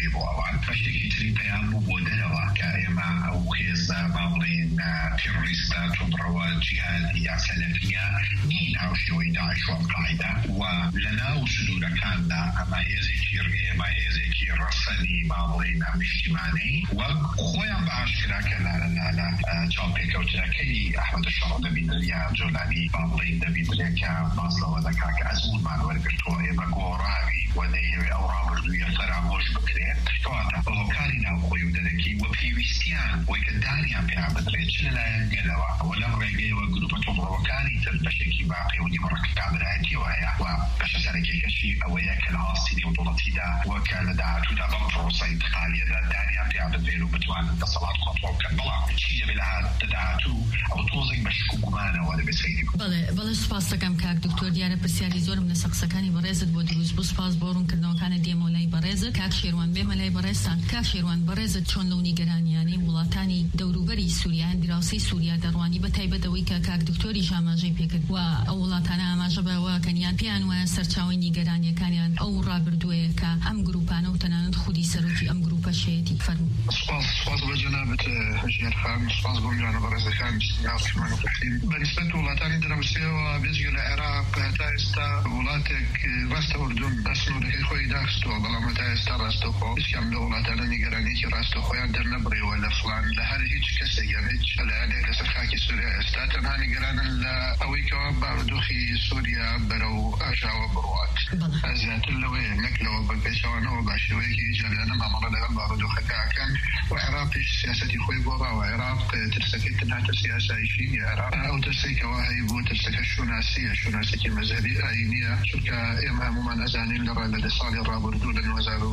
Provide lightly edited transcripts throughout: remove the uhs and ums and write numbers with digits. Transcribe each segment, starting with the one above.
بێ بۆ ئەوان بەشێکی تری پەیام بوو بۆ دەرەوە کە ئێمە ئەو هێزە با بڵێن تێڕۆریستە تۆمڕەوە جیهادی یا سەلەفیە نین هاوشێوەی داعش و القاعیدە و لەناو سنوورەکاندا ئەمە هێزێکی ئێمە هێزێکی ڕەسەنی با بڵێن نیشتیمانەی و خۆیان بە ئاشکرا کە لە چاوپێکەوتنەکەی ئەحمەد شەڕە دەبینریا جۆلانی با بڵێن دەبینرێکە باسەوە دەکا کە ئەزمونمان وەرگرتووە ئێمە گۆڕاوی و دەیەوێ ئەو ڕابردوویە فەرامۆش بکرێت کەواتە هۆکاری ناوخۆی و دەرەکی و پێویستیان بۆی کە داریان پێیان بدرێت چ لەلایەن گەلەوە ئەوە لەم ڕێگەیەوە گروپە تۆمڕەوەکانی تر بەشێکی باقی و نیمەڕەکابرایەتیەوە هەیە و بەشە سەرەکیەکەشی ئەوەیە کە لە هەڵستی نێودوڵەتیدا وەکە لە داهاتوودا بەم پرۆسەی انتقالیەدا داریان پێیان بدرێت و بتوانن دەسەڵات کۆنتڕۆڵ بکەن بەڵام چی دەبێت لە داهاتوو ئەو تۆزێک بە شک و گومانەوە دەبێت سەیری بەڵێ سوپاس دەکەم کاک دکتۆر دیارە پرسیاری زۆرم لەسەر قسەکانی بەڕێزت بۆ دروست بوو سوپاس بۆ ڕوونکردنەوەکانە دێمە لای بەڕێزت کاک شێروان بێمە لای بەڕێزتان کاک شێروان بەڕێزت چۆن لەو نیگەرانیانەی وڵاتانی دەوروبەری سووریان دراوسەی سووریا دەڕوانی بە تایبەتەوەی کە کاک دکتۆری ئاماژەی پێکرد و ئەو وڵاتانە ئاماژە بەوە کەنیان پێیان وایە سەرچاوی نیگەرانیەکانیان ئەو ڕابردووەیە کە ئەم گروپانە و تەنانەت خودی سەرۆکی ئەم گروپە شێتی فەرموو. سپاس بە جەنابەت ژیان خان سپاس بۆ میوانە بەڕێزەکان بەنسبەت وڵاتانی دراوسێەوە بێجگە لە عێراق هەتا ئێستا وڵاتێک ڕاستە ئوردون سنوورەکەی خۆی داخستووە بەڵام هەتا ئێستا ڕاستەوخۆ هیچکام لە وڵاتانە نیگەرانیەکی ڕاستەخۆیان دەرنەبڕێەوە لە فڵان لە هەر هیچ کەسێک یان هیچ لایەنێک لەسەر خاکی سووریا ئێستا تەنها نیگەرانن لە ئەوەی کەوا بارودۆخی سووریا بەرەو ئاژاوە بڕوات زیاتر لەوەیە نەک لەوە بەپێچەوانەوە بە شێوەیەکی جەریانە مامەڵە لەگەڵ بارودۆخەکەکان و عێراقیش سیاسەتی خۆی گۆڕاوە عێراق ترسەکەی تەنها سیاساییشی نیە عێراق ئەو ترسێکەوە هەیە بۆ ترسەکە شوناسیەکی مەذهبی ئاینیە چونکە ئێمە هەمومان ئەزانین لە ساڵی ڕابردوو لە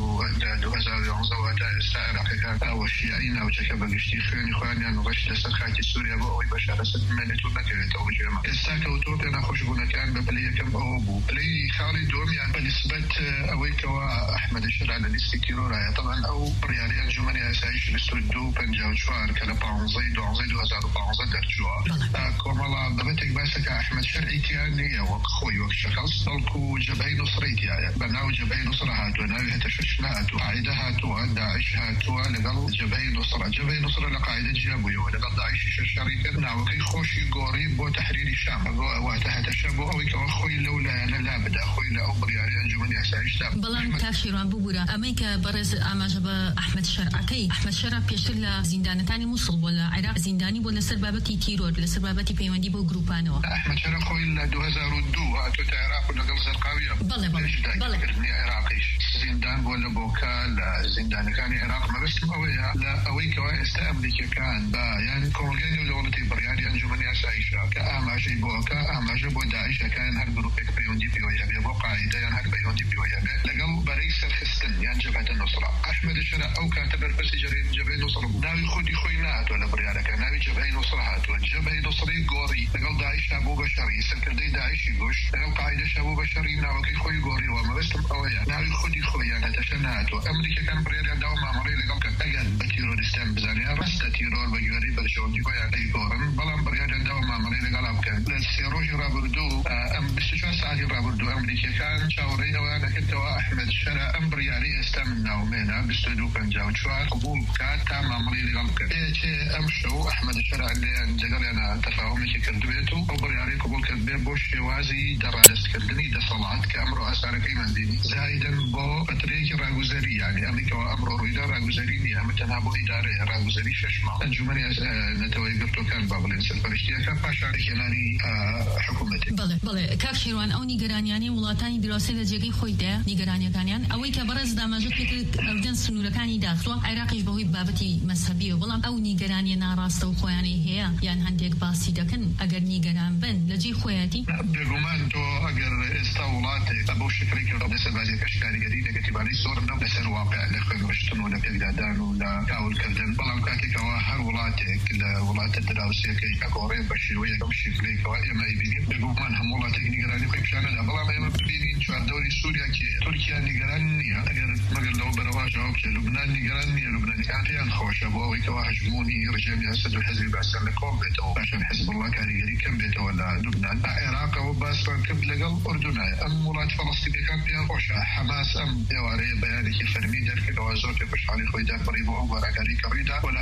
2011 تا ئێستا عێراقیەکان ئەوە شیعی ناوچەکە بەگشتی خوێنی خۆیان ڕەشت لەسەر خاکی سووریا بۆ ئەوەی بەشارەسەت بمێنێت و نەکەوێتەوە جێمە ئێستا کەوتۆ پێ نەخۆشبوونەکان بە پلەی یەکەم ئەوە بوو پلەی خاڵی دووەمیان بەنسبەت ئەوەی کەوا ئەحمەد شەرع لە لیستی تیرۆرایە طبعا ئەو بڕیاری ئەنجومەنی ئاسایش 2254 کە لە 15/12/2015 دەرچووە کۆمەڵە بەبەتێک باسەکە ئەحمەد شەرعی تیان نییە وەک خۆی وەک شەخص بەڵکو جەبهەی نوسڕەی تایە بەناو جەبهەی نوسڕە هاتووە ناوی هەتەشەش نهاتووە قاعیدە هاتووە داعش هاتووە لەگەڵ جەبهەی نوسڕە لە قاعیدە جیا بوویەوە لەگەڵ داعشی شەڕی کرد ناوەکەی خۆشی گۆڕی بۆ تەحریری شام واتە هەتەشە بۆ ئەوەی کەەوە خۆی لەو لایەنە لا بدا خۆی لە ئەو بڕیاری ئەنجومەنی ئاسایشدا بەڵام کاک شێروان ببوورە ئەمەی کە بەڕێز ئاماژە بە ئەحمەد شەرعەکەی ئەحمەد شەرع پێشتر لە زیندانەکانی مووسڵ بۆ لە عێراق زیندانی بۆ لەسەر بابەتی تیرۆر لەسەر بابەتی پەیوەندی بۆ گروپانەوە ئەحمەد شەرع خۆی لە 2002 هاتوۆتە عێراق و لەگەڵ زەرقاویە بەڵێ عێراقیش زیندان بۆ لە بۆکە لە زیندانەکانی عێراق مەبەستم ئەوەیە لە ئەوەی کەوا ئێستا ئەمریکەکان بە یان کۆمەلگای نێودەوڵەتی بڕیاری ئەنجومەنی ئاسایشە کە ئاماژەی بۆکە ئاماژە بۆ داعشەکان هەر گروپێک پەیوەندی پێوەی هەبێ بۆ قاعیدە یان هەر پەیوەندی پێوەی هەبێ لەگەڵ بەرەی سەرخستن یان جەبهەتە نوسڕە ئەحمەد شەرع ئەو کاتە بەرپرسی جەبهەی نوسڕە بوو ناوی خۆی نهاتووە لە بڕیارەکە ناوی جەبهەی نوسڕە هاتووە جەبهەی نوسڕەی گۆڕی لەگەڵ داعشا بوو بە شەڕی سەرکردەی داعشی گۆشت لەگەڵ قاعیدەشا بوو بە شەڕی ناوەکەی خۆی گۆڕیەوە مەبەستم ئەوەیە ناوی خۆی یان هەتەشە نهاتووە ئەمریکەکان بڕیاریان داوە مامەڕەی لەگەڵ کە ئەگەر بە تیرۆریستان بزانیان ڕاستە تیرۆر بە گوێرەی بەرژەوەندی خۆیان دەیگۆڕن بەڵام بڕیاریان داوە مامەڕەی لەگەڵا بکەن لە 3 ڕۆژی ڕابردوو ئەم 24 ساعتی ڕابردوو ئەمریکەکان چاوەڕێی ئەویان دەکردەوە ئەحمەد شەرع ئەم بڕیاری ئێستا من ناومێنە 22/54 قبول بکات تا مامەڕەی لەگەڵ بکەن ئەم شەو ئەحمەد شەرع لەگەڵیانە تەفاهومێکی کردبێت و ئەو بڕیاری قبول کرد بێ بۆ شێوازی دەڕادەستکردنی دەسەڵات کە ئەمڕۆ ئاسارەکەی مندینی زایدن بۆ قەترەیەکی ڕاگوزەری یعنی ئەمریکاوە ئەمڕۆ ڕوویدا ڕاگوزەری نیە ئەمە تەنها بۆ ئیدارەیە ڕاگوزەری 6 ماڵ ئەنجومەنی نەتەوەی گرتوەکان با بڵێن سەرپەرشتیەکە پاشارێکێنانی حکوومەتی بەڵێ کاک شێروان ئەو نیگەرانیانی وڵاتانی دراوسێ لە جێگەی خۆیدا نیگەرانیەکانیان ئەوەی کە بەڕێز داماژە پێکرد ئەودەن سنوورەکانی داخستووە عێراقیش بەهۆی بابەتی مەسەبیەوە بەڵام ئەو نیگەرانیە ناڕاستە و خۆیانەی هەیە یان هەندێک باسی دەکەن ئەگەر نیگەران بن لە جێی خۆیەتی بێگومان تۆ ئەگەر ئێستا وڵاتێک بەو شکلی کە لەسەر بازیەکەش کاریگەری نەگەتیبانەی زۆر لەسەر واقع لە خوێنوەشتن و لە پێکدادان و لە تاولکردن بەڵام کاتێکەوە هەر وڵاتێک لە وڵاتە دراوسێکەکەی ئەگۆڕێ بە شێوەیە ئەم شکلێکەوە ئێمە بینیم بێگومان هەموو وڵاتێک نیگەرانی خۆی پیشانەدا بەڵام ئێمە ببینین چواردەوری سووریا کێ تورکیا نیگەران نییە ئەگەر مەگەر لەوە بەرەوا جواب بدرێت لوبنان نیگەران نییە لوبنانیەکان پێیان خۆشە بۆ ئەوەی کەوا هەژمۆنی ڕژێمی ئەسەد و حەزبی باسان لە کۆم بێتەوە پاشان حزب الله کاریگەری کەم بێتەوە لە لوبنان عێراقەوە باسمان کرد لەگەڵ ئوردونایە ئەم وڵات فەڵەستینیەکان پێیان خۆشە حەماس ئەم ئێوارەیە بەیانێکی فەرمی دەرکردەوە زۆر زۆر خوشحالی خۆی دەبڕی بۆ ئەو گۆڕاکاری کەڕیدا و لە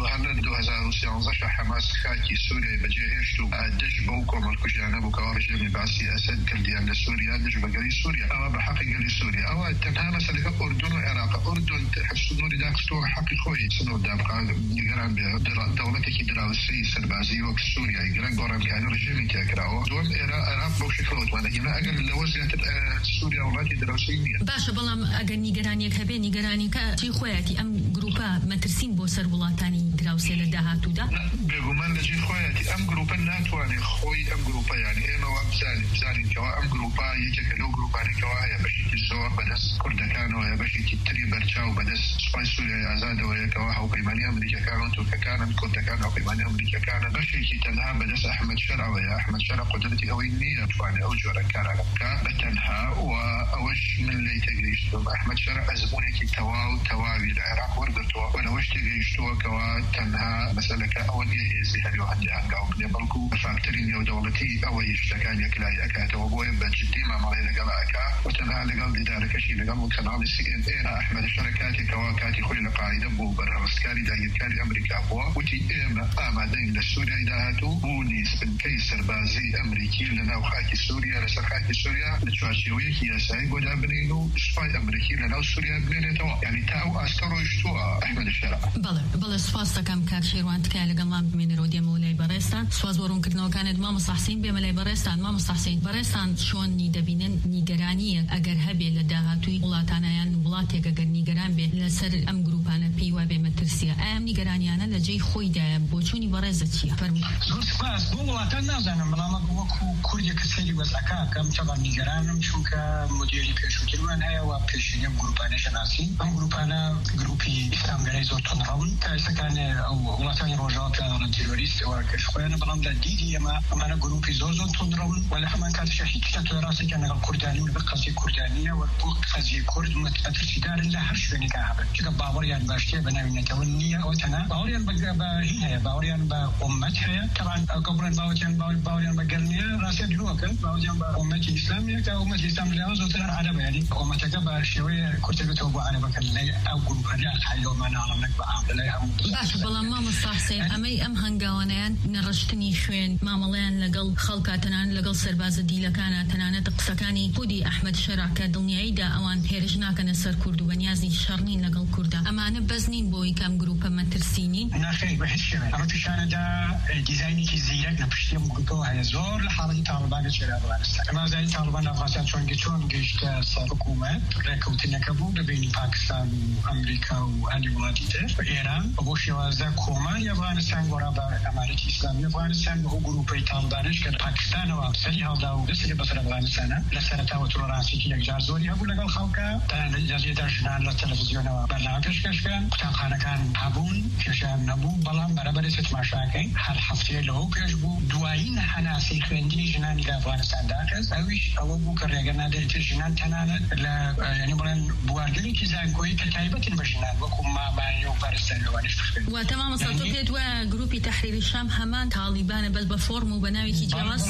2013 حماس خاکی سووریای بەجێهێشت و دژ بەو کۆمەڵکوژیانە بوو کە ڕژێمی باسی ئەسەد کردیان لە سووریا دژ بەگەری سووریا ئەوە بە حەقی گەلی سووریا ئەوە تەنها مەسەلەکە ئوردون و عێراق ئوردون سنووری داخستەوە حەقی خۆی سنوور دابقا نیگەران بێ دەوڵەتێکی دراوسی سەربازی وەک سووریای گرنگ گۆڕانکاری ڕژێمی تێکراوە دووەم عێراق بەو شکلەوەتوانە ئەگەر لەوە زیاتر سووریا وڵاتی دراوسی نییە. باشە بەڵام ئەگەر نیگەرانیەک هەبێ نیگەرانیکە چی خۆیەتی ئەم گروپە مەترسین بۆ سەر وڵاتانی دراوسێ لە داهاتوودا بێگومان لەجێ خۆیەتی ئەم گروپە ناتوانێت خۆی ئەم گروپە یانی ئێمەوە بزانین کەوا ئەم گروپە یەکێکە لەو گروپانێکەوە هەیە بەشێکی زۆر بەدەست کوردەکانەوە هەیە بەشێکی تری بەرچاو بەدەست سوپای سووریای ئازادەوە یەکەوە هاوپەیمانی ئەمریکەکان و تورکەکانن کوردەکان هاوپەیمانی ئەمریکەکانە بەشێکی تەنها بەدەست ئەحمەد شەرعەوەیە ئەحمەد شەرع قودرەتی ئەوەی نییە توانێت ئەو جۆرە کارانە بکات بەتەنها و ئەوەش من لێی تێگەیشتم ئەحمەد شەرع ئەزمونێکی تەواوی لە عێراق وەرگرتووە و لەوەش تێگەیشتووە کەوا تەنها مەسەلەکە ئەوە نییە هێزی هەریەوە هەندێک هەنگاو بنێ بەڵکو فاکتەری نێودەوڵەتی ئەوەی شتەکان یەکلای ئەکاتەوە بۆیە بەجددی مامەڵەی لەگەڵ ئەکا و تەنها لەگەڵ دیدارەکەشی لەگەڵ کەناڵی CNN ئەحمەد شەرع کاتێکەوە کاتی خۆی لە قاعدە بوو بەرهەڵستکاری داگیرکاری ئەمریکا بووە وتی ئێمە ئامادەین لە سووریای داهاتوو بوونی سپنکەی سەربازی ئەمریکی لە ناو خاکی سووریا لەسەر خاکی سووریا لە چوارچێوەیەکی یاسایی بۆدا بنین و سوپای ئەمریکی لە ناو سووریا بنێنێتەوە یعنی تا ئەو ئاستە ڕۆیشتووە ئەحمەد شەرع. بەڵێ سوپاس دەکەم کاک شێروان تکایە لەگەڵمان بمێنەرەوە دێمەوە لای بەڕێستان سواز بۆ ڕوونکردنەوەکانت مامۆستا حسین بێمە لای بەڕێستان مامۆستا حسین بەڕێستان چۆنی دەبینن نیگەرانیە ئەگەر هەبێ لە داهاتووی وڵاتانیان وڵاتێک ئەگەر نیگەران بێ لەسەر ئەم گروپانە پێی وابێ مەترسیە ئەم نیگەرانیانە لە جێی خۆیدایە بۆچوونی بەڕێزە چییە فەرموو. زۆر سپاس بۆ وڵاتان نازانم بەڵام وەکو کوردێکە سەیری وەزعەکە ئەکەم تەبان نیگەرانم چونکە مدیری پێشووترمان هەیە و پێشینی ئەم گروپانە شەناسی ئەم گروپانە گروپی ئیسلامگەرەی زۆر تۆنڕەون کە ئێستاکانێ ئەو وڵاتانی ڕۆژاوا پێڵەن تیرۆریستەوە کەشخۆیانە بەڵام لە دیدی ئەمانە گروپی زۆر تۆنڕەون و لە هەمان کاتیشە هیچ شتێک ڕاستێکیان لەگەڵ کوردانی و بە قەزیە کوردانیە و بۆ قەزیە کورد مەترسیدارن لە هەر شوێنێکا هەبن چونکە باوەڕیان باشتیە بە ناوینەتەوە نییە ئەوە تەنها باوەڕیان بە هین هەیە باوەڕیان بە ئومەت هەیە تەبان گەبڕێن باوەڕیان بە گەرنیە ڕاستیان درۆکەن باوەڕیان بە ئومەتی ئیسلامیە کە ئومەتی ئیسلام لەوە زۆرتر عەرەبە یعنی ئومەتەکە بە شێوەیە کورتەکەتەوە بۆ عەرەبەکە لای ئەو گروپانە حەیلۆمە ناڵەمەک بە عام لای هەموو باش بەڵام مامۆستا حسین ئەمەی ئەم هەنگاوانەیان نەڕشتنی خوێن مامەڵەیان لەگەڵ خەڵکاتەنان لەگەڵ سەربازە دیلەکانە تەنانەت قسەکانی خودی ئەحمەد شەرع کە دڵنیاییدا ئەوان هێرش ناکەنە سەر کورد و بەنیازی شەڕنین لەگەڵ کووردا ئەمانە بەزنین بۆی کەم گروپە مەترسینین ناخیر بە هیچ شێوە ئەمە پیشانەدا دیزاینێکی زیرەک لە پشتی ئەم گروپەوە هەیە زۆر لە حاڵەتی تاڵیبانە چێرا ئەفغانستان ئەمە زانی تاڵیبان ئەفغانستان چۆن گەیشتە سەر حکوومەت ڕێکەوتنەکە بوو لە بینی پاکستان و ئەمریکا و هەندی وڵاتی تر و ئێران بۆ شێوازە کۆماری ئەفغانستان گۆڕا بە ئەمارەتی ئیسلامی ئەفغانستان بە ئەو گروپەی تاڵیبانش کە پاکستانەوە سەری هەڵدا و دەستی بەسەر ئەفغانستانە لە سەرەتاوە تۆڕانسێکی یەکجار زۆری هەبوو لەگەڵ خەڵکە جەزیرەتە ژنان لە تەلەڤیزیۆنەوە بەرنامە پێشکەشکران قوتابخانەکان هەبوون کێشیان نەبوو بەڵام بەرەبەرێکی تماشاکەین هەر هەفتەیە لەوە پێش بوو دوایین هەناسەی خوێندنی ژنانی لە ئەفغانستاندا کەس ئەویش ئەوە بوو کە ڕێگە نادرێت ژنان تەنانەت لە یعنی بڵێن بواردنێکی زانکۆیی کە تایبەتن بە ژنان وەکو مامانی و پەرستەرەوەنیش بخوێن و تەمامە سەڵتۆ پێت وایە گروپی تەحریری شام هەمان تاڵیبانە بەس بە فۆرم و بە ناوێکی جیاواز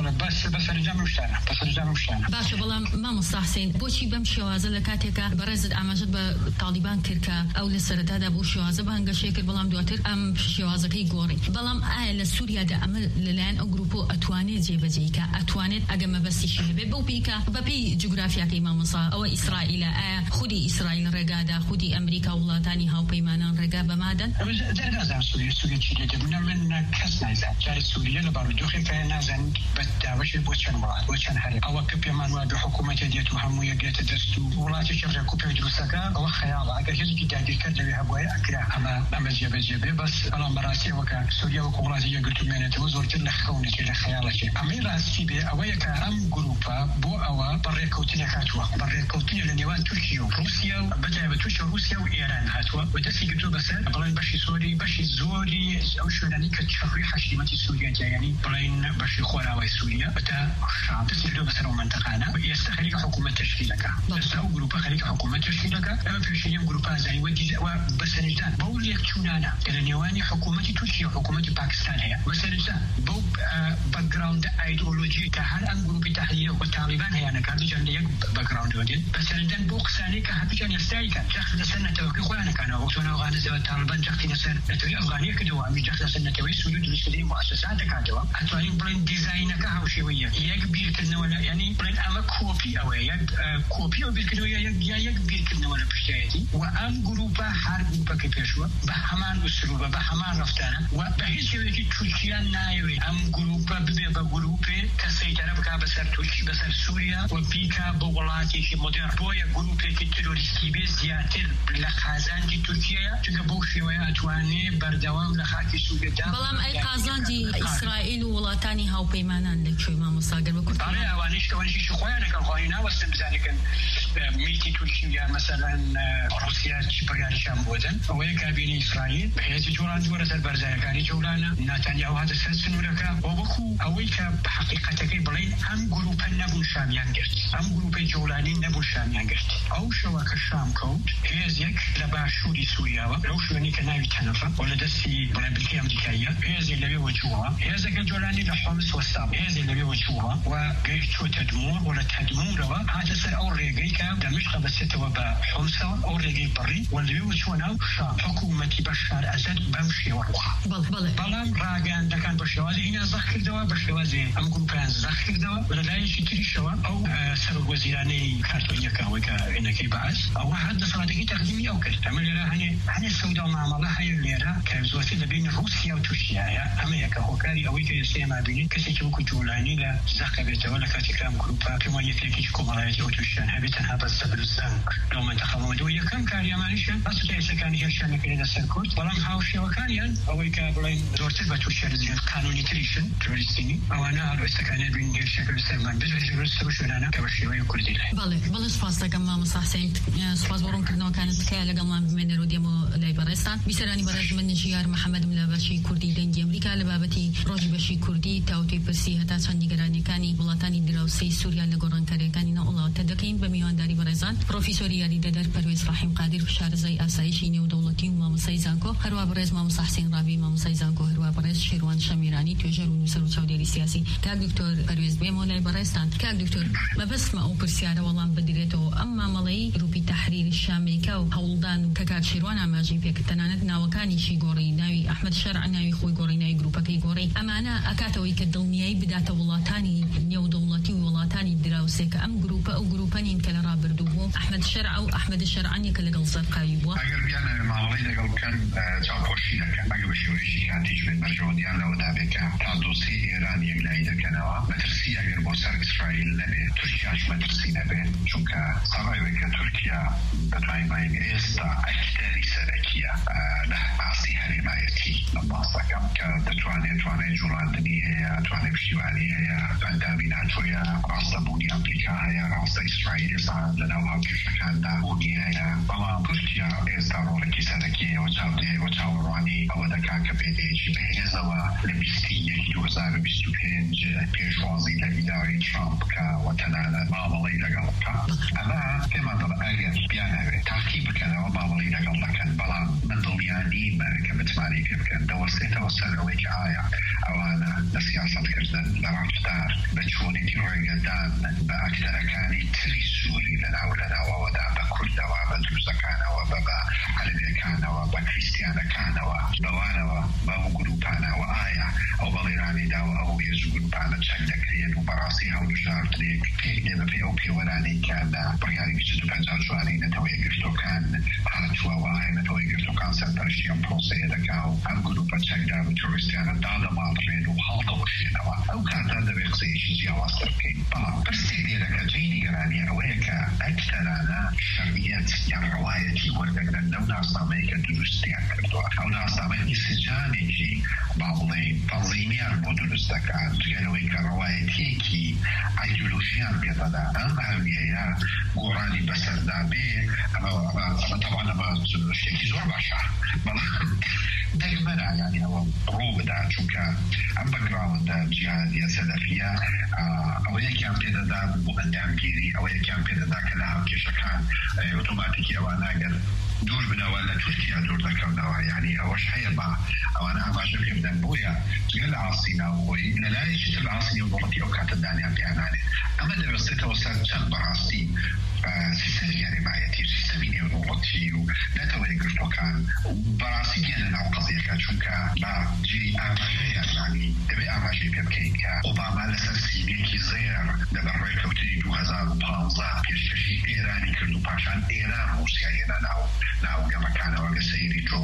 باشە بەڵام مامۆستا حسین بۆچی بەم شێوازە لە کاتێکە بەڕێزت ئاماژەت بە تاڵیبان کرد کە ئەو لە سەرەتادا بۆ شێوازە بەهەنگەشەیە کرد بەڵام دواتر ئەم شێوازەکەی گۆڕی بەڵام ئایا لە سووریادا ئەمە لەلایەن ئەو گروپۆ ئەتوانێت جێبەجێیکە ئەتوانێت ئەگە مەبەستیشی هەبێت بەو پیکە بەپێی جوگرافیاکەی مامۆستا ئەوە ئیسرائیلە ئایا خودی ئیسرائیل ڕێگادا خودی ئەمریکا وڵاتانی هاوپەیمانان ڕێگا بەمادەن نازان سووریا چی دێت من کەس نایزان جاری سووریا لە بارودۆخێکە نازان بە داوەشێ بۆ چەند وڵات بۆ چەند هەرێ ئەوە کە پێمان وایە بە حکوومەتە دێت و هەموو یەکێتە دەست و وڵاتێکی ڕێکوپێک دروستەکە ئەوە خەیاڵە ئەگەر هێزێکی داگیرکرد لەوێ هەبوایە ئەکرا ئەمە جێبەجێ بێ بەس بەڵام بەڕاستی ئەوەکە سووریا وەکو وڵاتی یەکگرتوومێنێتەوە زۆرتر لە خەونێکی لە خەیاڵەکێ ئەمەی ڕاستی بێ ئەوەیە کە ئەم گروپە بۆ ئەوە بەڕێکەوتنی هاتووە بەڕێکەوتنی لە نێوان تورکیا و رووسیا و بەتایبەت تورکیا و رووسیا و ئێران هاتووە و دەستی گرتووە بەسەر بڵێن بەشی زۆری ئەو شوێنانی کە چڕووی حەشیمەتی سووریا یعنی بڵێن بەشی خۆراوای سووریا بەتا شام دەستی گرتووە بەسەر ئەو منتەقانە و ئێستا خەریکە حکوومەت تشکیلەکە ئێستا ئەو گروپە خەریکە حکوومەت تشکیلەکە ئەمە پێشینی ئەم گروپە زانیوە دیزەوە بە بسنجدان بول يكتونانا كالنيواني حكومة تركيا وحكومة باكستان هي بسنجدان بو باكجراوند ايديولوجي كهل انجرو بتحليل والطالبان هي انا كانت جنديه باكجراوند ودين بسنجدان بو قساني كهبجان يستايكا جاخذ سنه توكي خوانك انا وقتنا وغانزه الطالبان جاختي سنه توي افغانيه كدوا مش جاخذ سنه توي سودود لسدي مؤسسات كادوا اتوين بلين ديزاين كهوشويه يكبير كنا ولا يعني بلين اما كوبي او كوبي او بيكدوا يكبير كنا ولا بشتيتي وام جروبا حرب باكيشوا بهمان اسلوبه بهمان رفتانه وبحيث يجي تركيا نايوي ام جروبا بجروبه كسيطره بك بسر تركيا بسر سوريا وبيكا بولاتي في مدير بويا جروبه كتيروريستي بزياتر لخازان دي تركيا تجبو شويه اتواني بردوام لخاكي سوريا بلام اي قازان دي اسرائيل ولاتاني هاو بيمانان لك شوي ما مصاقر بكرت طالع اوانيش شي خويا كان واستمزالك ميتي تركيا مثلا روسيا تشبريا شام بودن ويكابين اسرائيل بحيث جوران جورة البرزايا كاني جولانا نتنياهو هذا السنسن ولكا وبكو اويكا بحقيقتك بلين ام جروبا نبو شاميان قرت ام جروبا جولاني نبو شاميان قرت او شواك الشام كود هيزيك لباشوري سوريا لو شواني كناوي تنفا ولا دسي بلابلكي امريكايا هيزي اللي وجوها هيزيك الجولاني لحومس والسام هيزي اللي وجوها وقيتو تدمور ولا تدمور هذا سر او ريقيكا دمشق بس توبا حمصة او ريقي بري واللي وجونا شام حكومتي بشار اسد بمشي وروحا بلام راجان دكان بشوازي هنا زخر دوا بشوازي ام جروبان زخر دوا ولا لا شي تري شوا او سر وزيراني كارتونيا كاويكا انك بعث او حد صادقي تقديمي او كده تعمل لها هني السوداء مع الله هي اللي كزواتي بين روسيا وتركيا امريكا هوكاري اويكا يسمع بين كسيكو كجولاني لا زخبت ولا كاتيكام جروبا كما يتلكي كومرايتي وتوشان هبتها بس بالزنك لو ما انتخبوا دويا كان كاريا ماليشا بس ليس كان يشان كده السكوت بلام هاوشي وكان اويكا بلين دورتي بتوشان زين قانوني تريشن تريستيني او انا استكان بين غير شكل سلمان بجري سوشانا كبشي ويكردي بله سپاس دکم مصاحسين سپاس برون كردنا كانت كاله قمام من روديمو ليبرستان بيسراني برز من نشيار محمد ملابشي كردي دنج امريكا لبابتي روج بشي كردي تاوتي برسي هتا چندی گرانی کانی ولاتانی دراوسی سوریا لگوران کاری کانی نه الله تدقین بمیوانداری برزان پروفسور یاری ددر پرویز رحیم قادر شارزای آسایشی نیو دولتی و مامسای زانکو هروا برز مامساحسين رابي مامسای زانکو هروا برز شیروان شمیرانی توجر و نوسر و چودری سیاسی کاک دکتور پرویز بیمو ليبرستان کاک دکتور ما بس ما او برسیاره والله بدريتو اما ملي روبي تحرير الشامي كاو هولدان كاك شيروان اماجي بك تنانتنا وكاني شي غوري ناوي احمد شرع ناوي خوي غوري ناوي جروبا كي غوري امانه اكاتوي كدلنياي بدات ولاتاني نيو دولتي ولاتاني دراوسك ام جروبا او جروبانين كلا رابردو احمد شرع او احمد الشرعني كلا قلصر قايبوا اگر بيانا معاملي دقل كان جاكوشينا كان اگر بشوريشي كان تيج من مرجوديان لو دابك تادوسي ايران يقلايدا كانوا مترسي اگر بوسر اسرائيل نبي تركياش مترسي نبي چونکه سرایوی که ترکیه بتوانی باید ایستا اکتری سرکیه له عصی حریمایتی نباستکم که توانی جولاندنی هیا توانی بشیوانی هیا اندامی ناتویا راستا بونی امریکا هیا راستا اسرائیل سان لنوها کشکان دابونی هیا بلا ترکیه ایستا رولکی سرکیه و چاوروانی او دکا کبیده چی بهیزه و لبیستی یکی 2025 پیشوازی لگیداری ترامپ که و تنانا معاملی لگل اما كما ترى بيانه تعقيب كان ومعاملي لقل لكن بلا من ضمياني ما كمتماني كان دوستي توصل ويك آية او انا لسياسة كردن لرافتار بجوني تيروي قدان بأكثر كاني تري سوري لنا ولنا وودا بكرد وبدوزة كان وبابا علبية كان وبكريستيانا كان وبوانا وبوغروبانا وآية او بليراني داو او يزوغروبانا تشاكدا كريان وبراسي هاو نشارت ليك كيكدب في اوكي ولاني كان برياري بيجدو بانجال جواني نتوي قرتو كان حالتوا واهي نتوي قرتو كان سنترشيان بروسي دكاو ام جروبا تشاكدا وتورستيانا دادا مادرين وحالتا وشينوا او كان دادا بيقصي شيجي واستركين بلا برسي ديرك جيني قراني اويكا اكترانا شرعيات يعني روايتي وردقنا لو ناس ناميكا درستيان كردوا او ناس ناميكا سجاني جي بعضين تنظيميان بودرستكان تقالويكا روايتي كي ايديولوجيان بيضادا هاوية قراني بسر دابي أما طبعا ما شيء زور باشا دائما يعني هو روب دا شوكا أم باكراوند جهادية سلفية أو يكيان بيدا دا بوغندام كيري أو يكيان بيدا دا كلها كيشكان أوتوماتيكي أو أنا أقل دوور بنەوە لە تورکیا دوور دەکەونەوە یعنی ئەوەش هەیە بە ئەوانە ئاماژە پێ بدەن بۆیە گەل ئاسی ناوخۆی لەلایەکی تر ئاسی نێودەوڵەتی ئەو کاتە دانیان پێیانانێت ئەمە دەبەستێتەوە سەر چەند بەڕاستی سیستەمی یاریمایەتی سیستەمی نێودەوڵەتی و نەتەوەی گرتوەکان بەڕاستی گەنە ناو قەزیەکە چونکە بە جێی ئاماژەیە زانی دەبێت ئاماژەی پێ بکەین کە ئۆباما لەسەر سینێکی زێر لەبەر ڕێکەوتنی 2015 پێشکەشی ئێرانی کرد و پاشان ئێران رووسیا هێنا ناو گەمەکانەوە لە سەیری جۆ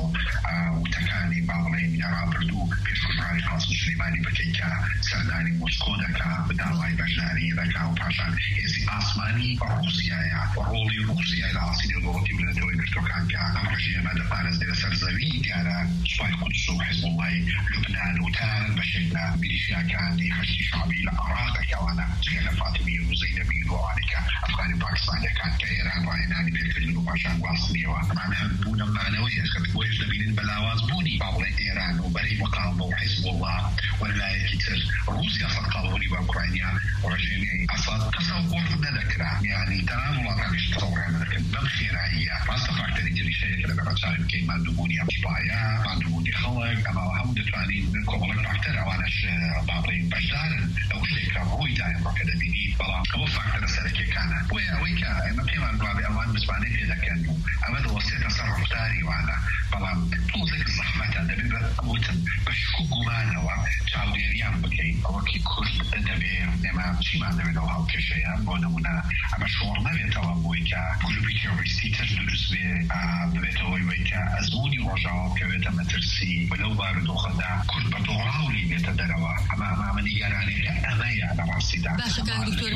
وتەکانی باڵێن ڕابردوو پێشوژڕانی قاسم سلەیمانی بکەین کە سەردانی مۆسکۆ دەکا بەداوای بەشداری دەکا و پاشان هێزی ئاسمانی رووسیایە ڕۆڵی رووسیا لە ئاسی نێودەوڵەتی و نەتەوەی گرتوەکان کە ئەم ڕژێمە دەپارێزێ لەسەر زەوی دیارە سوپای قودس و حیزبوڵای لوبنان و تارن بەشێک لە میلیشیاکانی هەشتی شعبی لە عێراقەکەوانە جگە لە فاتمی و زەینەبی و ئەوانێکە ئەفغانی و پاکستانیەکان کە ئێران ڕاهێنانی پێکردن و پاشان گواستنیەوە ئەمان هەبوونە مانەوەی ئەسکە بۆیش دەبینن بە لاوازبوونی باوڵێ ئێران و بەرەی مقاومە و حیزبوڵڵا وەلایەکی تر رووسیا سەرقاڵەوەری بە ئوکراینیا ڕژێمی ئەساد تەسەووڕ نەدەکرا یعنی تەنان وڵاتانیش تەسەووڕیان نەدەکرد بەم خێراییە ڕاستە فاکتەری تریش هەیە کە لەبەر ڕەچاوی بکەین ماندووبوونی ئەمشپایە ماندووبوونی خەڵک ئەماوە هەموو دەتوانین کۆمەڵک فاکتەر ئەوانەش باڵێن بەشدارن لەو شتێکە ڕووی دایم ڕۆکە دەبینی بەڵام ئەوە فاکتەرە سەرەکیەکانە بۆیە ئەوەی کە ئێمە پێمان وابێ ئەوان مزمانەی پێ دەکەن و ئەمە دەوەستێتە سەر ڕفتاری وانە بەڵام تۆزێک زەحمەتە دەبێت بەوتن بە شک و گومانەوە چاودێریان بکەین ئەوەکی کورد دەبێت ئێمە چیمان دەبێت ئەو هاوکێشەیە بۆ نمونە ئەمە شۆڕ نەبێتەوە بۆی کە گروپی تێڕۆریستی تر دروست بێتەوەی وەی کە ئەزمموی ڕۆژاوە بکەوێتە مەترسی بەلەو بارودۆخەدا کورد بە دۆڕاولی بێتە دەرەوە ئەمە نیگەرانێکە ئەمەیە لە ڕاستیدا باشە دکتۆر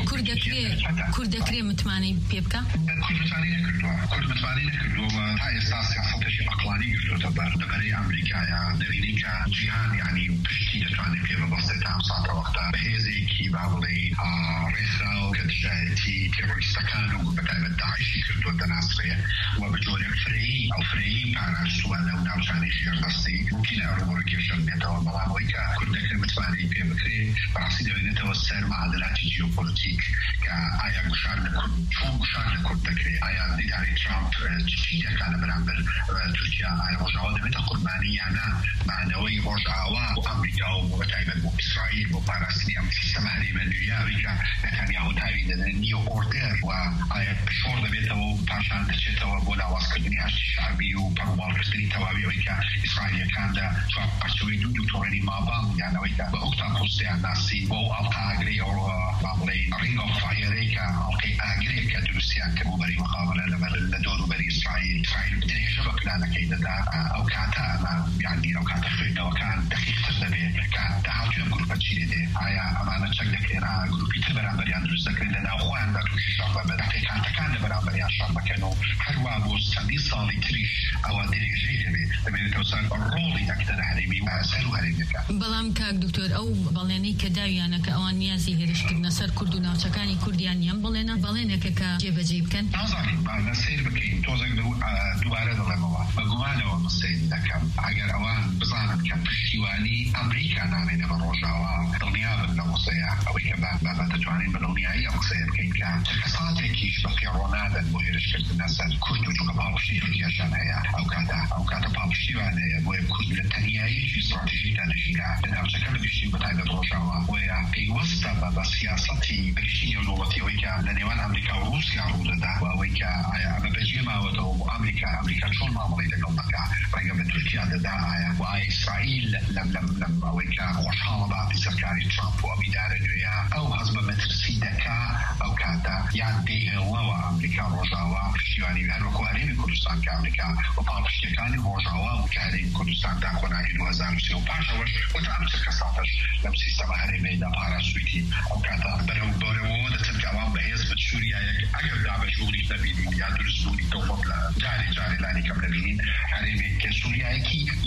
کورد دەکرێت متمانەی پێ بکە کورد متمانەی نەکردووە تا ئێستا سیاسەتێکی عەقلانی گرتووەتە بەر لەبەرەی ئەمریکایە دەبینی کە جیهان یعنی پشتی دەتوانێت پێ ببەستێت ئەم ساتە وەختە بە هێزێکی با بڵێین ڕێکخراو کە دژایەتی تێڕۆریستەکان و بەتایبەت داعشی کردووە دەناسرێ و بە جۆرێک فرەیی پاراستووە لەو ناوچانەی ژێردەستی ممکنە ئەوڕۆ کێشە بێتەوە بەڵام ئەوەی کە کوردەکە متمانەی پێ بکرێت بەڕاستی دەبێتەوە سەر معادلاتی جیۆپۆلیتیک کە ئایا گوشار لە کورد چۆن گوشار لە کورد دەکرێت ئایا دیداری ترامپ چی دەکات بەرامبەر تورکیا ئایا ڕۆژاوا دەبێتە قوربانی یانە معنەوەی ڕۆژاوا بۆ ئەمریکا و بەتایبەت بۆ ئیسرائیل بۆ پاراستنی ئەم سیستەمە هەرێمە نوێیاوی کە نەتانیاهو تاوی دەدەن نیۆ ئۆردەر و ئایا پشۆڕ دەبێتەوە و پاشان دەچێتەوە بۆ لاوازکردنی هەشتی شعبی و پەرۆماڵکردنی تەواویەوەی کە ئیسرائیلەکاندا پارچەوەی دوو تۆڕێنی مابام یانەوەی کە بە ئۆکتاپۆستیان ناسی بۆ ئەڵقە ئاگرەی ئەوڕۆ با بڵێین ڕینگ ئۆف فایەرەی کە ئەڵقەی ئاگرێک کە دروستیان کرد بۆ بەری مقابلە لە دۆروبەری ئیسرائیل درێژە بە پلانەکەی دەدا ئەو کاتە یعنی ئەو کاتە خوێندنەوەکان دقیقتر دەبێت کە داهاتوی ئەم گروپە چی دێ ئایا ئەمانە چەک دەکرێن گروپی تر بەرامبەریان دروست دەکرێن لە ناوخۆیاندا تووشی شەڕ بە دەقیقاتەکان لە بەرامبەریان شەڕ بکەن و هەروە بۆ چەندی ساڵی تریش ئەوە درێژەی دەبێتەوە سەر ڕۆڵی ئەکتەرە هەرێمی و سەر و هەرێمیەکە بەڵام کاک دکتۆر ئەو بەڵێنەی کە داویانە کە ئەوان نیازی هێرشکردنە سەر کورد و ناوچەکانی کوردیان نیان بەڵێنێکە کە جێبەجێ بکەن نازانین لە سیر بکەین تۆزێک دووبارە دەڵێمەوە بە گومانەوە مستەید دەکەم ئەگەر ئەوان بزانن کە پشتیوانی ئەمریکا نامێنە بە ڕۆژاوا دڵنیا بن لە قسەیە ئەوەی کە بە دەتوانین بە دڵنیایی ئەم قسەیە بکەین کە کەساتێکیش بە پێڕۆنادەن بۆ هێرشکردنە سەر کورد و چونکە پاڵپشتی تورکیاشان هەیە ئەو کاتە پاڵپشتیوان هەیە بۆیە کورد لە تەنیاییکی استراتیژیکدا دەژیرا لە ناوچەکە بەگشتی بەتایبەت ڕۆژاوا بۆیە پێیوەستە بە سیاسەتی بەگشتی نێودەوڵەتیەوەی کە لە نێوان ئەمریکا و رووسیا ڕوودەدا و ئەوەی کە ئایا ئەمە بەجێ ماوەتەوە بۆ ئەمریکا چۆن مامەڵەی لەگەڵ دەکا ڕێگە بە تورکیا دەدا ئایا و ئایا ئیسرائیل لەم ئەوەی کە خۆشحاڵە بە سەرکاری ترامپ و ئەمیدارە نوێیە ئەو هەز بە مەترسی دەکا ئەو کاتە یان دێهێڵەوە ئەمریکا ڕۆژاوا پشتیوانی هەروەکو هەرێمی کوردستان کە ئەمریکا و پاڵپشتیەکانی ڕۆژاوا و کە هەرێمی کوردستان تا کۆناغی 2003 و پاشەوەش وەتا ئەم کەساتەش لەم سیستەمە هەرێمەیدا پاراستویتی ئەو کاتە بەرەوە دەچن کە ئەوان بەهێز بە سووریایەک ئەگەر دابەشوری دەبینین یا دروستبوونی تۆفۆک لە جاری لانی کەم دەبینین هەرێمێک کە سووریایەکی یەک